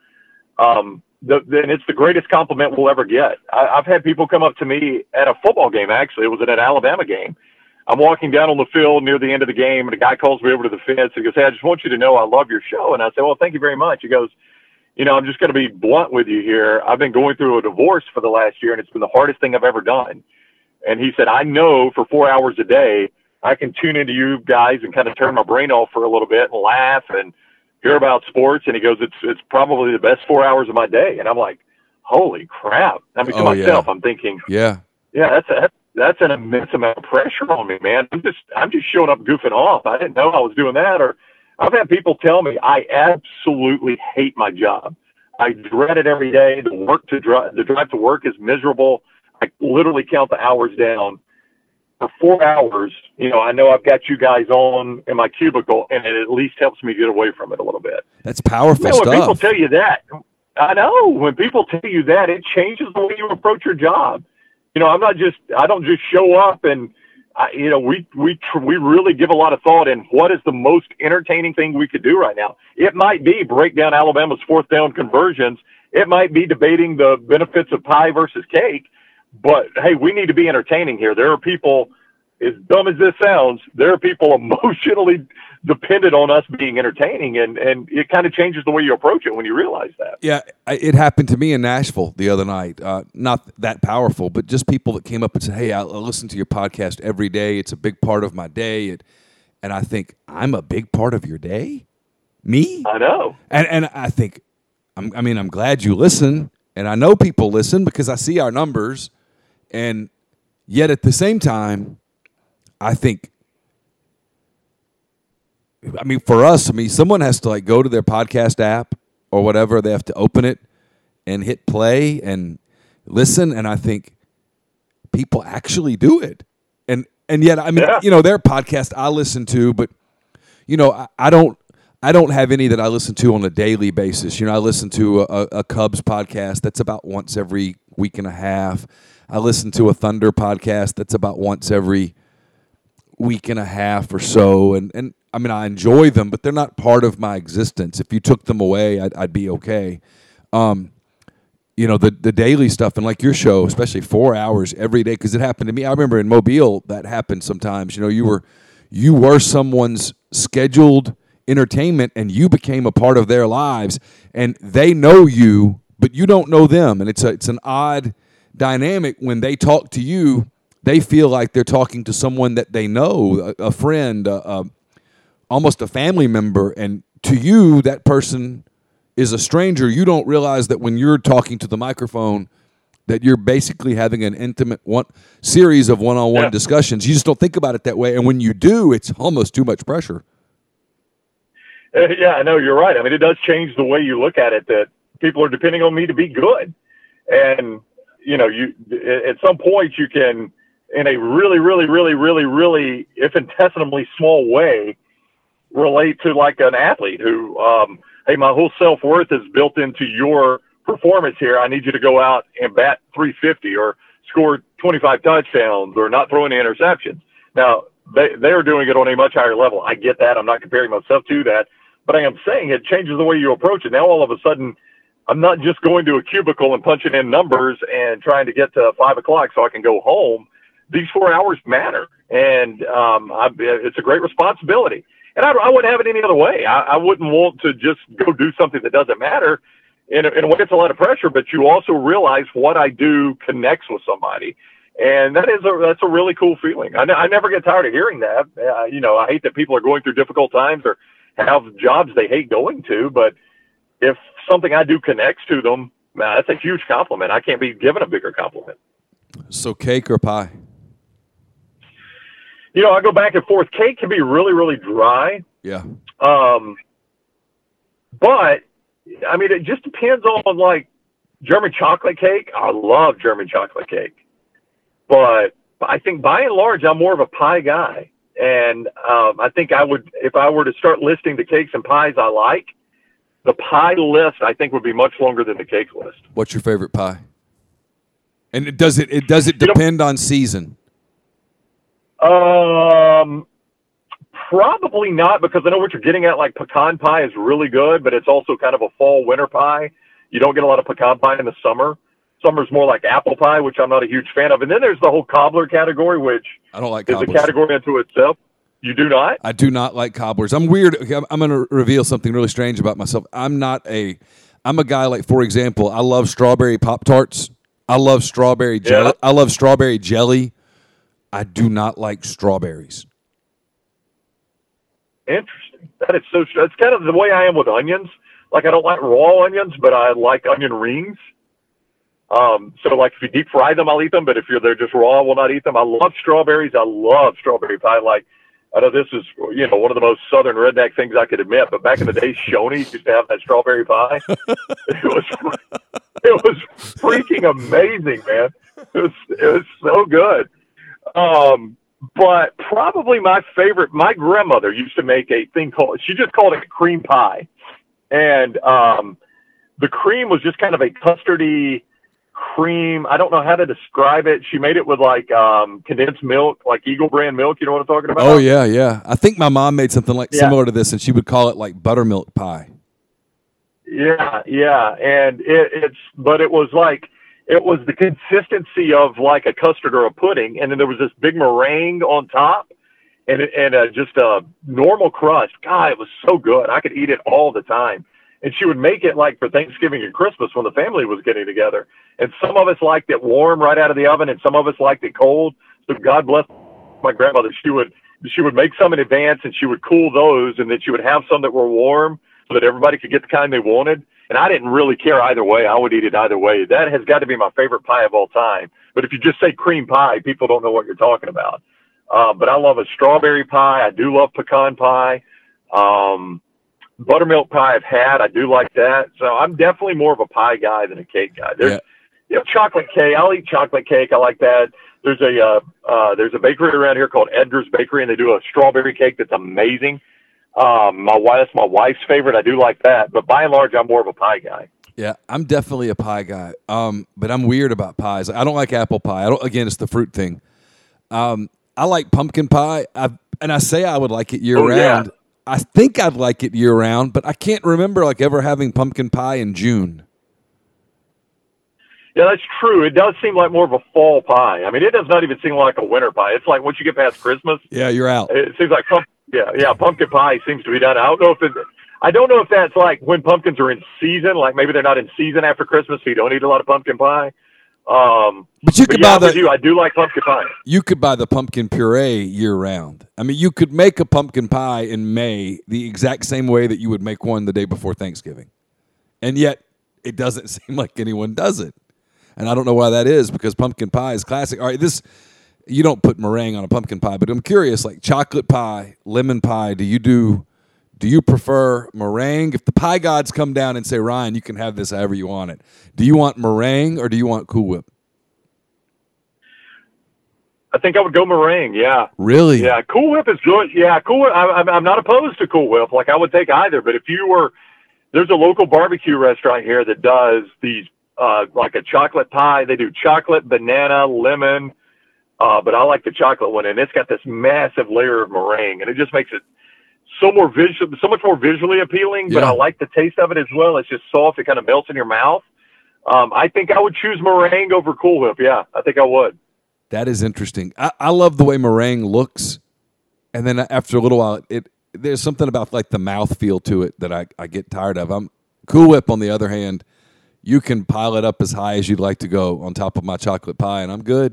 Speaker 6: Um, the, then it's the greatest compliment we'll ever get. I, I've had people come up to me at a football game. Actually, it was at an Alabama game. I'm walking down on the field near the end of the game, and a guy calls me over to the fence and goes, "Hey, I just want you to know I love your show." And I said, "Well, thank you very much." He goes, "You know, I'm just going to be blunt with you here. I've been going through a divorce for the last year, and it's been the hardest thing I've ever done." And he said, "I know for four hours a day, I can tune into you guys and kind of turn my brain off for a little bit and laugh and hear about sports." And he goes, it's it's probably the best four hours of my day. And I'm like, holy crap. I mean, to
Speaker 5: oh,
Speaker 6: myself,
Speaker 5: yeah.
Speaker 6: I'm thinking,
Speaker 5: yeah,
Speaker 6: yeah, that's a, that's an immense amount of pressure on me, man. I'm just, I'm just showing up goofing off. I didn't know I was doing that. Or I've had people tell me I absolutely hate my job. I dread it every day. The work to drive, the drive to work is miserable. I literally count the hours down. For four hours, you know, I know I've got you guys on in my cubicle, and it at least helps me get away from it a little bit.
Speaker 5: That's powerful
Speaker 6: you know, when
Speaker 5: stuff.
Speaker 6: People tell you that, I know when people tell you that, it changes the way you approach your job. You know, I'm not just, I don't just show up and, I, you know, we we tr- we really give a lot of thought in what is the most entertaining thing we could do right now. It might be break down Alabama's fourth down conversions. It might be debating the benefits of pie versus cake. But, hey, we need to be entertaining here. There are people, as dumb as this sounds, there are people emotionally dependent on us being entertaining, and, and it kind of changes the way you approach it when you realize that.
Speaker 5: Yeah, it happened to me in Nashville the other night. Uh, not that powerful, but just people that came up and said, "Hey, I listen to your podcast every day. It's a big part of my day." It, and I think, I'm a big part of your day? Me?
Speaker 6: I know.
Speaker 5: And and I think, I'm, I mean, I'm glad you listen, and I know people listen because I see our numbers. And yet at the same time, I think, I mean, for us, I mean, someone has to like go to their podcast app or whatever. They have to open it and hit play and listen. And I think people actually do it. And and yet, I mean, yeah. you know, their podcast I listen to, but, you know, I, I don't I don't have any that I listen to on a daily basis. You know, I listen to a, a Cubs podcast that's about once every week and a half. I listen to a Thunder podcast that's about once every week and a half or so. And, and I mean, I enjoy them, but they're not part of my existence. If you took them away, I'd, I'd be okay. Um, you know, the, the daily stuff, and like your show, especially four hours every day, because it happened to me. I remember in Mobile that happened sometimes. You know, you were you were someone's scheduled entertainment, and you became a part of their lives, and they know you, but you don't know them. And it's a, it's an odd dynamic when they talk to you. They feel like they're talking to someone that they know, a, a friend, a, a, almost a family member, and to you, that person is a stranger. You don't realize that when you're talking to the microphone that you're basically having an intimate one series of one-on-one yeah. discussions. You just don't think about it that way, and when you do, it's almost too much pressure.
Speaker 6: Uh, yeah, I know, you're right. I mean, it does change the way you look at it, that people are depending on me to be good. And, you know, you at some point you can, in a really, really, really, really, really infinitesimally small way, relate to like an athlete who, um, hey, my whole self-worth is built into your performance here. I need you to go out and bat three fifty or score twenty-five touchdowns or not throw any interceptions. Now, they, they're doing it on a much higher level. I get that. I'm not comparing myself to that. But I am saying it changes the way you approach it. Now, all of a sudden, I'm not just going to a cubicle and punching in numbers and trying to get to five o'clock so I can go home. These four hours matter, and um, I, it's a great responsibility. And I, I wouldn't have it any other way. I, I wouldn't want to just go do something that doesn't matter. In a, in a way, it's a lot of pressure, but you also realize what I do connects with somebody. And that is a, that's a really cool feeling. I, n- I never get tired of hearing that. Uh, you know, I hate that people are going through difficult times or have jobs they hate going to, but if something I do connects to them, man, that's a huge compliment. I can't be given a bigger compliment.
Speaker 5: So cake or pie?
Speaker 6: You know, I go back and forth. Cake can be really, really dry.
Speaker 5: Yeah.
Speaker 6: Um, but, I mean, it just depends on, like, German chocolate cake. I love German chocolate cake. But I think by and large, I'm more of a pie guy. And um, I think I would, if I were to start listing the cakes and pies I like, the pie list I think would be much longer than the cake list.
Speaker 5: What's your favorite pie? And it does it, it does it depend you know, on season?
Speaker 6: Um, probably not, because I know what you're getting at. Like pecan pie is really good, but it's also kind of a fall winter pie. You don't get a lot of pecan pie in the summer. Summer's more like apple pie, which I'm not a huge fan of. And then there's the whole cobbler category, which
Speaker 5: I don't like
Speaker 6: is
Speaker 5: cobblers.
Speaker 6: a category unto itself. You do not?
Speaker 5: I do not like cobblers. I'm weird. I'm going to reveal something really strange about myself. I'm not a, I'm a guy like, for example, I love strawberry Pop-Tarts. I love strawberry jelly.
Speaker 6: Yeah.
Speaker 5: I love strawberry jelly. I do not like strawberries.
Speaker 6: Interesting. That is so, it's kind of the way I am with onions. Like I don't like raw onions, but I like onion rings. Um, so like if you deep fry them, I'll eat them. But if you're, they're just raw, I will not eat them. I love strawberries. I love strawberry pie. Like, I know this is, you know, one of the most southern redneck things I could admit, but back in the day, Shoney's used to have that strawberry pie. It was, it was freaking amazing, man. It was, it was so good. Um, but probably my favorite, my grandmother used to make a thing called, she just called it cream pie. And, um, the cream was just kind of a custardy cream. I don't know how to describe it. She made it with like um, condensed milk, like Eagle brand milk. You know what I'm talking about?
Speaker 5: Oh yeah, yeah. I think my mom made something like
Speaker 6: yeah.
Speaker 5: similar to this, and she would call it like buttermilk pie.
Speaker 6: Yeah, yeah. And it, it's, but it was like, it was the consistency of like a custard or a pudding, and then there was this big meringue on top, and it, and uh, just a normal crust. God, it was so good. I could eat it all the time. And she would make it like for Thanksgiving and Christmas when the family was getting together. And some of us liked it warm right out of the oven, and some of us liked it cold. So God bless my grandmother. She would she would make some in advance, and she would cool those, and then she would have some that were warm so that everybody could get the kind they wanted. And I didn't really care either way. I would eat it either way. That has got to be my favorite pie of all time. But if you just say cream pie, people don't know what you're talking about. Uh, but I love a strawberry pie. I do love pecan pie. Um, Buttermilk pie I've had. I do like that. So I'm definitely more of a pie guy than a cake guy. There's,
Speaker 5: Yeah.
Speaker 6: you know, chocolate cake. I'll eat chocolate cake. I like that. There's a uh, uh, there's a bakery around here called Edgar's Bakery, and they do a strawberry cake that's amazing. Um, my wife, that's my wife's favorite. I do like that. But by and large, I'm more of a pie guy.
Speaker 5: Yeah, I'm definitely a pie guy. Um, but I'm weird about pies. I don't like apple pie. I don't. Again, it's the fruit thing. Um, I like pumpkin pie. I and I say I would like it year
Speaker 6: Oh, yeah.
Speaker 5: round. I think I'd like it year round, but I can't remember like ever having pumpkin pie in June.
Speaker 6: Yeah, that's true. It does seem like more of a fall pie. I mean, it does not even seem like a winter pie. It's like once you get past Christmas,
Speaker 5: Yeah, you're out.
Speaker 6: it seems like pump, yeah, yeah, pumpkin pie seems to be done. I don't know if it, I don't know if that's like when pumpkins are in season, like maybe they're not in season after Christmas, so you don't eat a lot of pumpkin pie. Um,
Speaker 5: But you
Speaker 6: but
Speaker 5: could
Speaker 6: yeah,
Speaker 5: buy
Speaker 6: I'm with
Speaker 5: the
Speaker 6: you. I do like pumpkin pie.
Speaker 5: you could buy the pumpkin puree year round. I mean, you could make a pumpkin pie in May the exact same way that you would make one the day before Thanksgiving, and yet it doesn't seem like anyone does it. And I don't know why that is, because pumpkin pie is classic. All right, this you don't put meringue on a pumpkin pie, but I'm curious, like chocolate pie, lemon pie. Do you do? Do you prefer meringue? If the pie gods come down and say, Ryan, you can have this however you want it, do you want meringue or do you want Cool Whip?
Speaker 6: I think I would go meringue. Yeah.
Speaker 5: Really?
Speaker 6: Yeah. Cool Whip is good. Yeah. Cool Whip. I, I'm I'm not opposed to Cool Whip. Like I would take either, but if you were, there's a local barbecue restaurant here that does these, uh, like a chocolate pie. They do chocolate, banana, lemon, Uh, but I like the chocolate one, and it's got this massive layer of meringue, and it just makes it so more visual, so much more visually appealing.
Speaker 5: Yeah.
Speaker 6: But I like the taste of it as well. It's just soft; it kind of melts in your mouth. Um, I think I would choose meringue over Cool Whip. Yeah, I think I would.
Speaker 5: That is interesting. I, I love the way meringue looks, and then after a little while, it there's something about like the mouthfeel to it that I, I get tired of. I'm Cool Whip, on the other hand, you can pile it up as high as you'd like to go on top of my chocolate pie, and I'm good.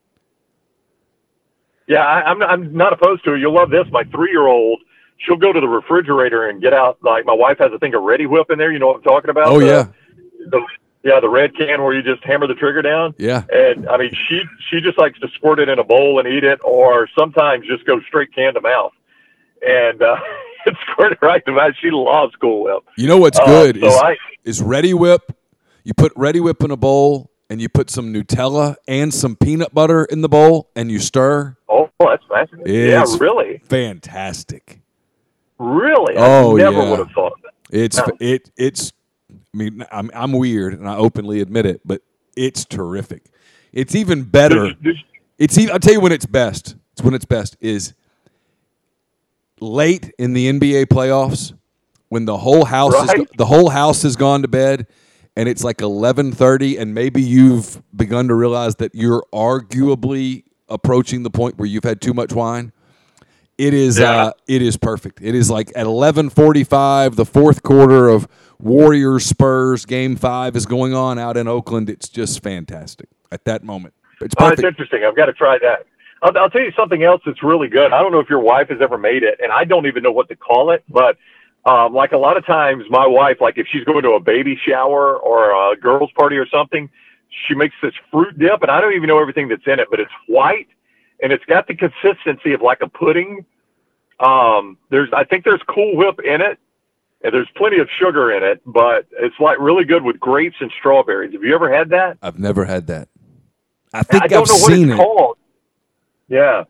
Speaker 6: Yeah, I, I'm I'm not opposed to it. You'll love this. My three-year-old, she'll go to the refrigerator and get out, like my wife has a thing of Ready Whip in there. You know what I'm talking about?
Speaker 5: Oh,
Speaker 6: the,
Speaker 5: yeah.
Speaker 6: The, yeah, the red can where you just hammer the trigger down.
Speaker 5: Yeah.
Speaker 6: And, I mean, she she just likes to squirt it in a bowl and eat it, or sometimes just go straight can to mouth. And uh, squirt it right to mouth. She loves Cool Whip.
Speaker 5: You know what's good
Speaker 6: uh, so
Speaker 5: is,
Speaker 6: I,
Speaker 5: is Ready Whip. You put Ready Whip in a bowl, and you put some Nutella and some peanut butter in the bowl, and you stir.
Speaker 6: Oh, that's fascinating.
Speaker 5: It's
Speaker 6: yeah, really?
Speaker 5: Fantastic.
Speaker 6: Really?
Speaker 5: Oh,
Speaker 6: I never
Speaker 5: yeah.
Speaker 6: would have thought that.
Speaker 5: It's
Speaker 6: No.
Speaker 5: it it's. I mean, I'm I'm weird, and I openly admit it, but it's terrific. It's even better.
Speaker 6: Did you- did you-
Speaker 5: It's even. I'll tell you when it's best. It's when it's best is late in the N B A playoffs when the whole house
Speaker 6: Right.
Speaker 5: is, the whole house has gone to bed, and it's like eleven thirty, and maybe you've begun to realize that you're arguably approaching the point where you've had too much wine. It is
Speaker 6: Yeah.
Speaker 5: uh, it is perfect. It is like at eleven forty-five, the fourth quarter of Warriors Spurs game five is going on out in Oakland. It's just fantastic at that moment. It's
Speaker 6: Oh,
Speaker 5: perfect.
Speaker 6: it's interesting. I've got to try that. I'll, I'll tell you something else that's really good. I don't know if your wife has ever made it, and I don't even know what to call it, but um, like a lot of times my wife, like if she's going to a baby shower or a girl's party or something, she makes this fruit dip, and I don't even know everything that's in it, but it's white, and it's got the consistency of like a pudding. Um, there's, I think there's Cool Whip in it, and there's plenty of sugar in it, but it's like really good with grapes and strawberries. Have you ever had that?
Speaker 5: I've never had that. I think
Speaker 6: I don't
Speaker 5: I've
Speaker 6: know what
Speaker 5: seen
Speaker 6: it's
Speaker 5: it.
Speaker 6: called. Yeah.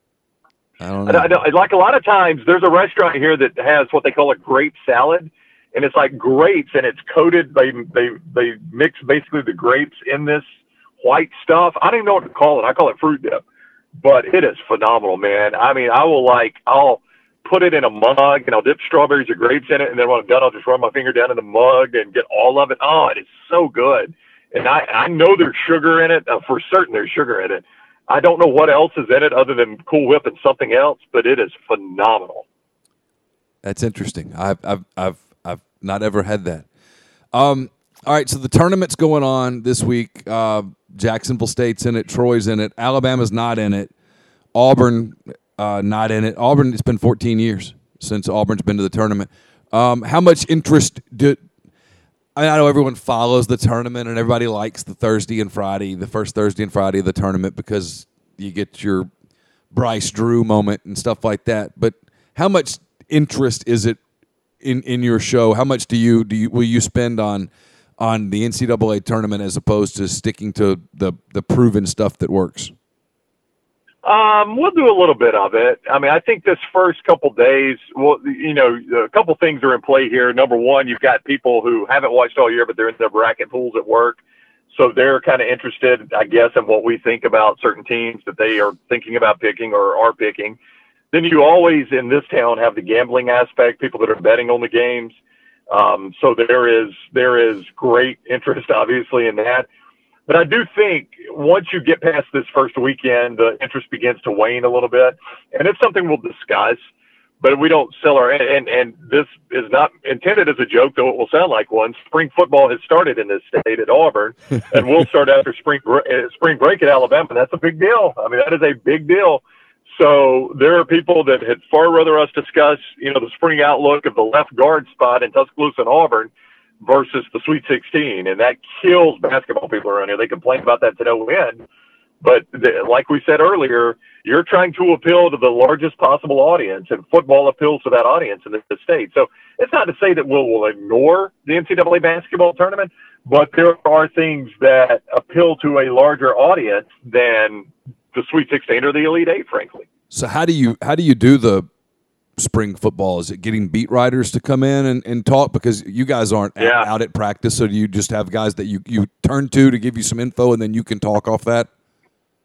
Speaker 5: I don't
Speaker 6: I,
Speaker 5: know.
Speaker 6: I, like a lot of times, there's a restaurant here that has what they call a grape salad, and it's like grapes, and it's coated. They they they mix basically the grapes in this white stuff. I don't even know what to call it. I call it fruit dip, but it is phenomenal, man. I mean, I will like I'll put it in a mug, and I'll dip strawberries or grapes in it, and then when I'm done, I'll just run my finger down in the mug and get all of it. Oh, it is so good. And I, I know there's sugar in it. Uh, for certain there's sugar in it. I don't know what else is in it other than Cool Whip and something else, but it is phenomenal.
Speaker 5: That's interesting. I've I've I've I've not ever had that. Um, all right, so the tournament's going on this week. Uh, Jacksonville State's in it. Troy's in it. Alabama's not in it. Auburn uh, not in it. Auburn. It's been fourteen years since Auburn's been to the tournament. Um, how much interest do? I mean, I know everyone follows the tournament and everybody likes the Thursday and Friday, the first Thursday and Friday of the tournament because you get your Bryce Drew moment and stuff like that. But how much interest is it in, in your show? How much do you do you, will you spend on on the N C double A tournament as opposed to sticking to the the proven stuff that works?
Speaker 6: Um, we'll do a little bit of it. I mean, I think this first couple days, well, you know, a couple things are in play here. Number one, you've got people who haven't watched all year, but they're in their bracket pools at work. So they're kind of interested, I guess, in what we think about certain teams that they are thinking about picking or are picking. Then you always, in this town, have the gambling aspect, people that are betting on the games. Um, so there is, there is great interest, obviously, in that. But I do think once you get past this first weekend, the interest begins to wane a little bit. And it's something we'll discuss, but we don't sell our, and, and this is not intended as a joke, though it will sound like one. Spring football has started in this state at Auburn, and we'll start after spring, spring break at Alabama. That's a big deal. I mean, that is a big deal. So there are people that had far rather us discuss, you know, the spring outlook of the left guard spot in Tuscaloosa and Auburn versus the Sweet sixteen, and that kills basketball people around here. They complain about that to no end, but the, like we said earlier, you're trying to appeal to the largest possible audience, and football appeals to that audience in the state. So it's not to say that we'll, we'll ignore the N C double A basketball tournament, but there are things that appeal to a larger audience than the Sweet sixteen or the Elite Eight, frankly.
Speaker 5: So how do you how do you do the spring football? Is it getting beat writers to come in and, and talk? Because you guys aren't
Speaker 6: Yeah.
Speaker 5: out, out at practice, so do you just have guys that you, you turn to to give you some info, and then you can talk off that?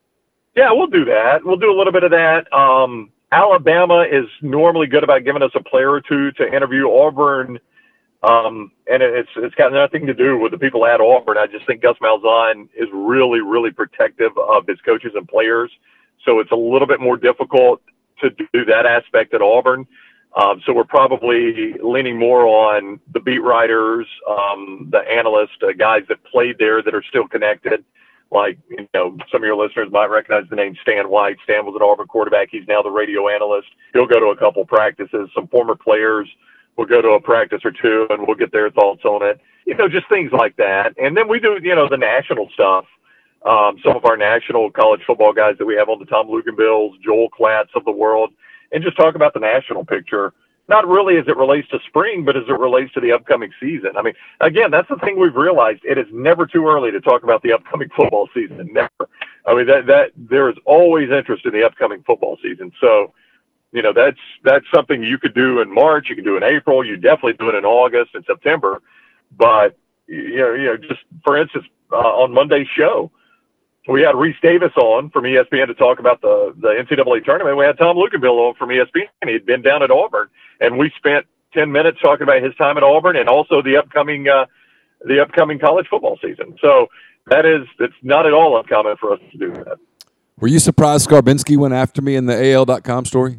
Speaker 6: Yeah, we'll do that. We'll do a little bit of that. Um, Alabama is normally good about giving us a player or two to interview. Auburn, um, and it's it's got nothing to do with the people at Auburn. I just think Gus Malzahn is really, really protective of his coaches and players. So it's a little bit more difficult to do that aspect at Auburn. Um, so we're probably leaning more on the beat writers, um, the analysts, uh, guys that played there that are still connected. Like, you know, some of your listeners might recognize the name Stan White. Stan was an Auburn quarterback. He's now the radio analyst. He'll go to a couple practices. Some former players will go to a practice or two, and we'll get their thoughts on it. You know, just things like that. And then we do, you know, the national stuff. Um, some of our national college football guys that we have on the Tom Luginbills, Joel Klatz of the world, and just talk about the national picture. Not really as it relates to spring, but as it relates to the upcoming season. I mean, again, that's the thing we've realized. It is never too early to talk about the upcoming football season. Never. I mean, that, that there is always interest in the upcoming football season. So, you know, that's, that's something you could do in March. You could do in April. You definitely do it in August and September. But, you know, you know, just for instance, uh, on Monday's show, we had Reese Davis on from E S P N to talk about the, the N C double A tournament. We had Tom Luginbill on from E S P N. He had been down at Auburn, and we spent ten minutes talking about his time at Auburn and also the upcoming uh, the upcoming college football season. So that is it's not at all uncommon for us to do that.
Speaker 5: Were you surprised Skarbinski went after me in the A L dot com story?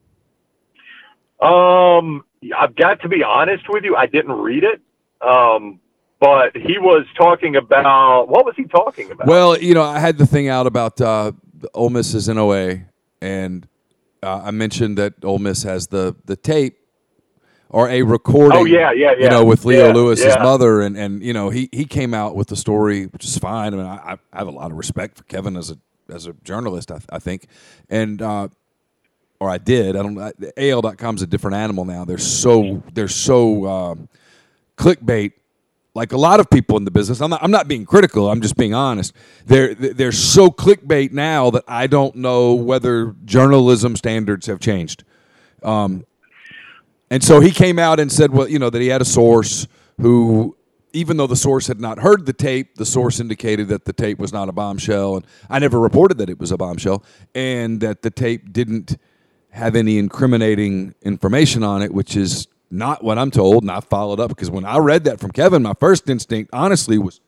Speaker 6: Um, I've got to be honest with you. I didn't read it. Um, But he was talking about, what was he talking about?
Speaker 5: Well, you know, I had the thing out about uh, Ole Miss's N O A, and uh, I mentioned that Ole Miss has the, the tape or a recording.
Speaker 6: Oh, yeah, yeah, yeah.
Speaker 5: You know, with Leo
Speaker 6: yeah,
Speaker 5: Lewis's
Speaker 6: yeah.
Speaker 5: mother, and, and you know, he, he came out with the story, which is fine. I mean, I, I have a lot of respect for Kevin as a as a journalist, I, I think, and uh, or I did. I don't. A L dot com is a different animal now. They're so they're so uh, clickbait. Like a lot of people in the business, I'm not, I'm not being critical. I'm just being honest. They're they're so clickbait now that I don't know whether journalism standards have changed. Um, and so he came out and said, well, you know, that he had a source who, even though the source had not heard the tape, the source indicated that the tape was not a bombshell, and I never reported that it was a bombshell, and that the tape didn't have any incriminating information on it, which is not what I'm told, and I followed up because when I read that from Kevin, my first instinct, honestly, was,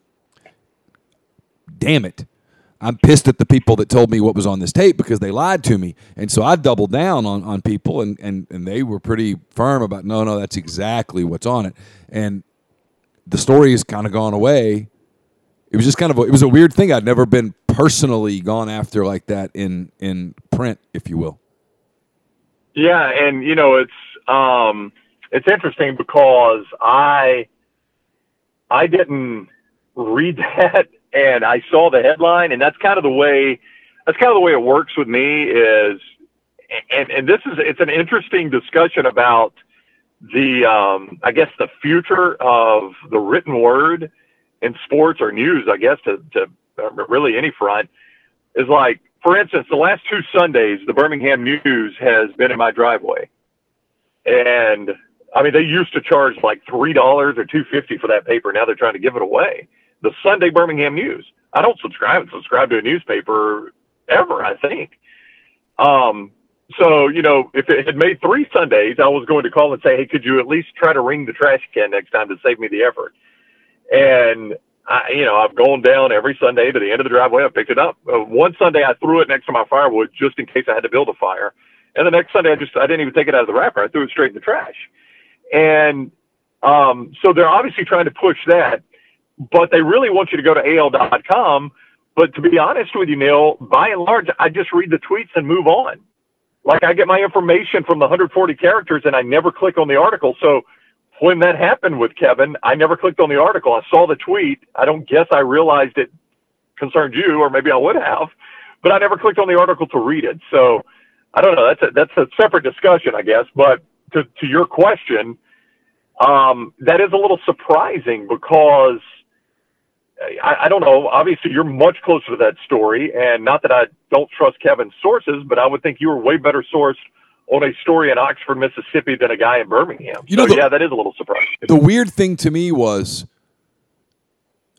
Speaker 5: damn it. I'm pissed at the people that told me what was on this tape because they lied to me. And so I doubled down on, on people, and, and, and they were pretty firm about, no, no, that's exactly what's on it. And the story has kind of gone away. It was just kind of a, it was a weird thing. I'd never been personally gone after like that in, in print, if you will.
Speaker 6: Yeah, and, you know, it's um, – it's interesting because I I didn't read that, and I saw the headline, and that's kind of the way that's kind of the way it works with me is, and and this is it's an interesting discussion about the um, I guess the future of the written word in sports or news, I guess to to really any front is like, for instance, the last two Sundays, the Birmingham News has been in my driveway, and I mean, they used to charge like three dollars or two fifty for that paper. Now they're trying to give it away. The Sunday Birmingham News. I don't subscribe subscribe to a newspaper ever, I think. Um, so, you know, if it had made three Sundays, I was going to call and say, hey, could you at least try to ring the trash can next time to save me the effort? And, I, you know, I've gone down every Sunday to the end of the driveway. I picked it up. Uh, one Sunday I threw it next to my firewood just in case I had to build a fire. And the next Sunday I just I didn't even take it out of the wrapper. I threw it straight in the trash. And um, so they're obviously trying to push that, but they really want you to go to A L dot com. But to be honest with you, Neil, by and large, I just read the tweets and move on. Like I get my information from the one hundred forty characters and I never click on the article. So when that happened with Kevin, I never clicked on the article. I saw the tweet. I don't guess I realized it concerned you, or maybe I would have, but I never clicked on the article to read it. So I don't know. That's a, that's a separate discussion, I guess. But To, to your question, um, that is a little surprising because I, I don't know. Obviously, you're much closer to that story, and not that I don't trust Kevin's sources, but I would think you were way better sourced on a story in Oxford, Mississippi, than a guy in Birmingham.
Speaker 5: You know,
Speaker 6: so,
Speaker 5: the,
Speaker 6: yeah, that is a little surprising.
Speaker 5: The weird thing to me was,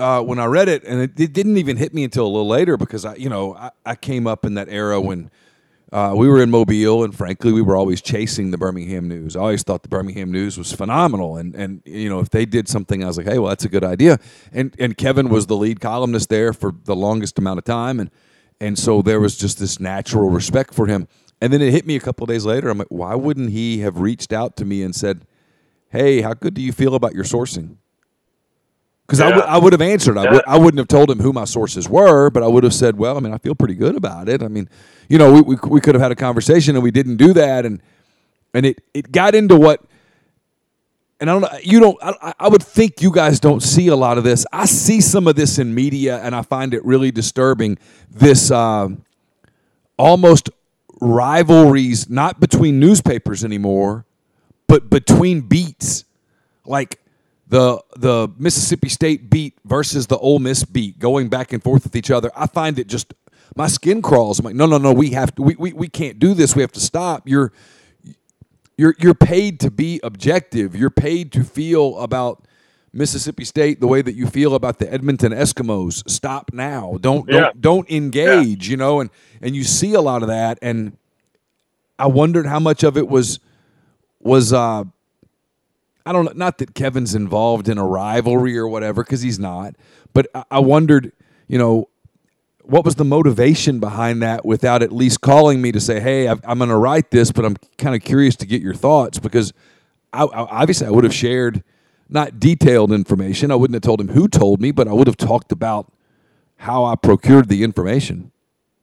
Speaker 5: uh, when I read it, and it, it didn't even hit me until a little later because I, you know, I, I came up in that era when uh, we were in Mobile, and frankly, we were always chasing the Birmingham News. I always thought the Birmingham News was phenomenal, and and you know, if they did something, I was like, hey, well, that's a good idea. And and Kevin was the lead columnist there for the longest amount of time, and and so there was just this natural respect for him. And then it hit me a couple of days later. I'm like, why wouldn't he have reached out to me and said, hey, how good do you feel about your sourcing? Because yeah. I, w- I would have answered. I, w- I wouldn't have told him who my sources were, but I would have said, well, I mean, I feel pretty good about it. I mean, you know, we we, we could have had a conversation, and we didn't do that. And and it, it got into what, and I don't know, you don't, I, I would think you guys don't see a lot of this. I see some of this in media, and I find it really disturbing, this uh, almost rivalries, not between newspapers anymore, but between beats, like the the Mississippi State beat versus the Ole Miss beat, going back and forth with each other. I find it just, my skin crawls. I'm like, no, no, no, we have to, we, we, we can't do this. We have to stop. You're you're you're paid to be objective. You're paid to feel about Mississippi State the way that you feel about the Edmonton Eskimos. Stop now. Don't yeah. don't don't engage. Yeah. You know, and and you see a lot of that, and I wondered how much of it was. was uh, I don't know, not that Kevin's involved in a rivalry or whatever, because he's not, but I, I wondered, you know, what was the motivation behind that without at least calling me to say, hey, I've, I'm going to write this, but I'm kind of curious to get your thoughts, because I, I, obviously I would have shared not detailed information. I wouldn't have told him who told me, but I would have talked about how I procured the information.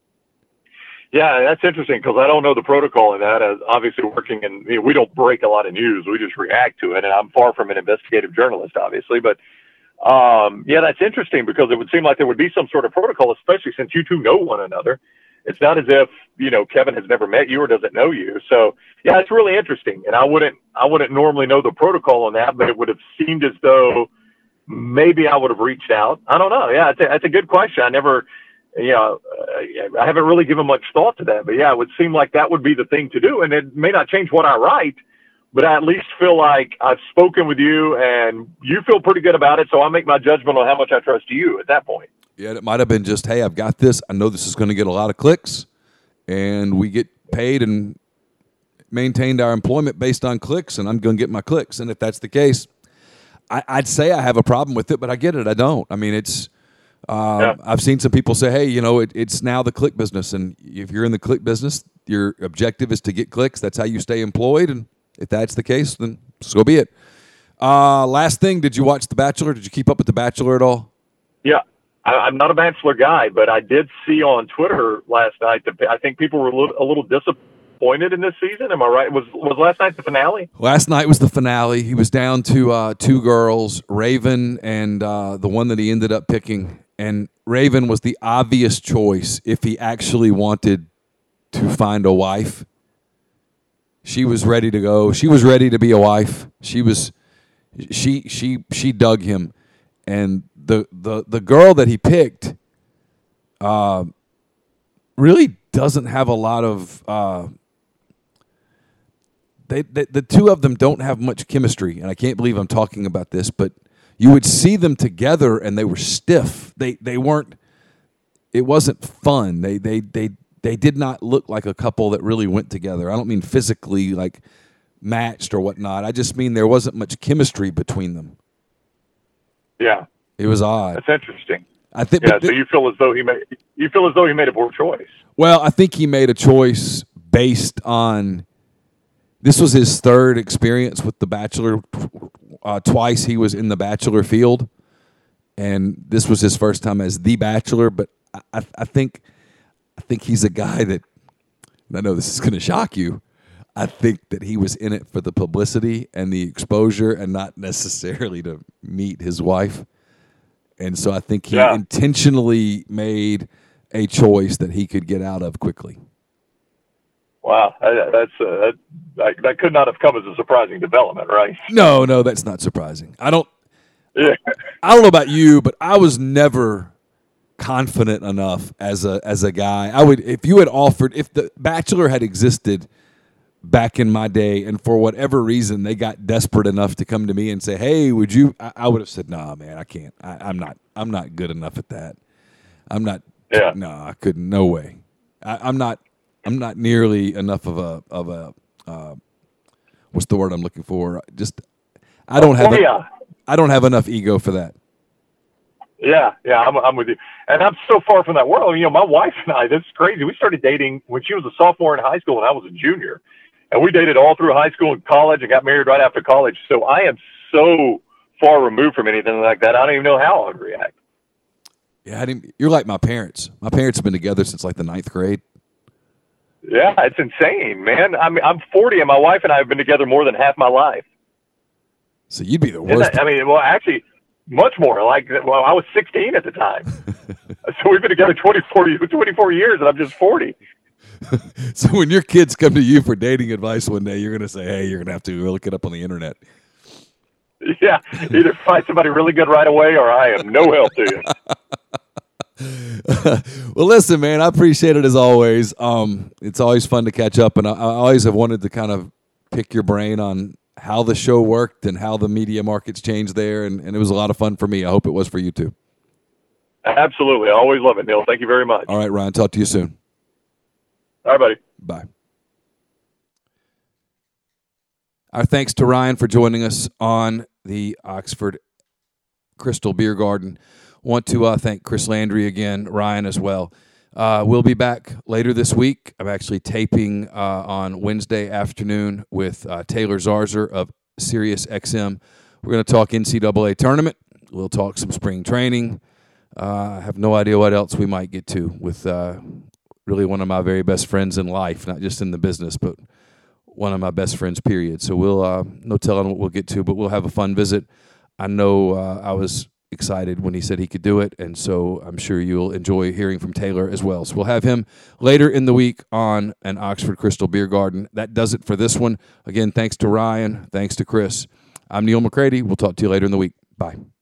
Speaker 6: Yeah, that's interesting because I don't know the protocol in that. As obviously working in, you know, we don't break a lot of news; we just react to it. And I'm far from an investigative journalist, obviously. But um, yeah, that's interesting because it would seem like there would be some sort of protocol, especially since you two know one another. It's not as if you know Kevin has never met you or doesn't know you. So yeah, it's really interesting. And I wouldn't, I wouldn't normally know the protocol on that, but it would have seemed as though maybe I would have reached out. I don't know. Yeah, it's a, that's a good question. I never. You know, uh, I haven't really given much thought to that, but yeah, it would seem like that would be the thing to do. And it may not change what I write, but I at least feel like I've spoken with you and you feel pretty good about it. So I make my judgment on how much I trust you at that point.
Speaker 5: Yeah, it might have been just, hey, I've got this. I know this is going to get a lot of clicks, and we get paid and maintained our employment based on clicks, and I'm going to get my clicks. And if that's the case, I, I'd say I have a problem with it, but I get it. I don't. I mean, it's, Uh, yeah. I've seen some people say, hey, you know, it, it's now the click business. And if you're in the click business, your objective is to get clicks. That's how you stay employed. And if that's the case, then so be it. Uh, last thing, did you watch The Bachelor? Did you keep up with The Bachelor at all?
Speaker 6: Yeah. I, I'm not a Bachelor guy, but I did see on Twitter last night that I think people were a little, a little disappointed in this season. Am I right? Was was last night the finale?
Speaker 5: Last night was the finale. He was down to uh, two girls, Raven and uh, the one that he ended up picking. And Raven was the obvious choice if he actually wanted to find a wife. She was ready to go. She was ready to be a wife. She was, she she she dug him, and the the the girl that he picked, uh, really doesn't have a lot of. Uh, they, they the two of them don't have much chemistry, and I can't believe I'm talking about this, but. You would see them together, and they were stiff. They they weren't. It wasn't fun. They they they they did not look like a couple that really went together. I don't mean physically like matched or whatnot. I just mean there wasn't much chemistry between them.
Speaker 6: Yeah,
Speaker 5: it was odd.
Speaker 6: That's interesting.
Speaker 5: I think.
Speaker 6: Yeah, so you feel as though he made you feel as though he made a poor choice.
Speaker 5: Well, I think he made a choice based on. This was his third experience with The Bachelor. Uh, twice he was in the Bachelor field, and this was his first time as the Bachelor. But I, I think, I think he's a guy that. I know this is going to shock you. I think that he was in it for the publicity and the exposure, and not necessarily to meet his wife. And so I think he yeah. intentionally made a choice that he could get out of quickly.
Speaker 6: Wow, that's uh, that, that could not have come as a surprising development, right?
Speaker 5: No, no, that's not surprising. I don't.
Speaker 6: Yeah.
Speaker 5: I don't know about you, but I was never confident enough as a as a guy. I would, if you had offered, if The Bachelor had existed back in my day, and for whatever reason they got desperate enough to come to me and say, "Hey, would you?" I, I would have said, "Nah, man, I can't. I, I'm not. I'm not good enough at that. I'm not.
Speaker 6: Yeah.
Speaker 5: No, I couldn't. No way. I, I'm not. I'm not nearly enough of a of a. Uh, what's the word I'm looking for? Just I don't have.
Speaker 6: Oh,
Speaker 5: a,
Speaker 6: yeah.
Speaker 5: I don't have enough ego for that.
Speaker 6: Yeah, yeah, I'm, I'm with you. And I'm so far from that world. You know, my wife and I, this is crazy. We started dating when she was a sophomore in high school and I was a junior. And we dated all through high school and college and got married right after college. So I am so far removed from anything like that. I don't even know how I would react.
Speaker 5: Yeah, I didn't, you're like my parents. My parents have been together since like the ninth grade.
Speaker 6: Yeah, it's insane, man. I mean, I'm forty and my wife and I have been together more than half my life.
Speaker 5: So you'd be the worst.
Speaker 6: That, I mean, well, actually, much more. Like, well, I was sixteen at the time. So we've been together twenty-four, twenty-four years, and I'm just forty.
Speaker 5: So when your kids come to you for dating advice one day, you're going to say, hey, you're going to have to look it up on the internet.
Speaker 6: Yeah, either find somebody really good right away or I am no help to
Speaker 5: you. Well, listen, man, I appreciate it as always. Um, it's always fun to catch up, and I, I always have wanted to kind of pick your brain on how the show worked and how the media markets changed there, and, and it was a lot of fun for me. I hope it was for you too.
Speaker 6: Absolutely. I always love it, Neil. Thank you very much.
Speaker 5: All right, Ryan, talk to you soon.
Speaker 6: All right, buddy.
Speaker 5: Bye. Our thanks to Ryan for joining us on the Oxford Crystal Beer Garden. Want to uh, thank Chris Landry again, Ryan as well. Uh, we'll be back later this week. I'm actually taping uh, on Wednesday afternoon with uh, Taylor Zarzer of Sirius X M. We're going to talk N C double A tournament. We'll talk some spring training. Uh, I have no idea what else we might get to with uh, really one of my very best friends in life, not just in the business, but one of my best friends, period. So we'll uh, no telling what we'll get to, but we'll have a fun visit. I know uh, I was excited when he said he could do it, and so I'm sure you'll enjoy hearing from Taylor as well. So we'll have him later in the week on an Oxford Crystal Beer Garden. That does it for this one. Again, thanks to Ryan. Thanks to Chris. I'm Neil McCready. We'll talk to you later in the week. Bye.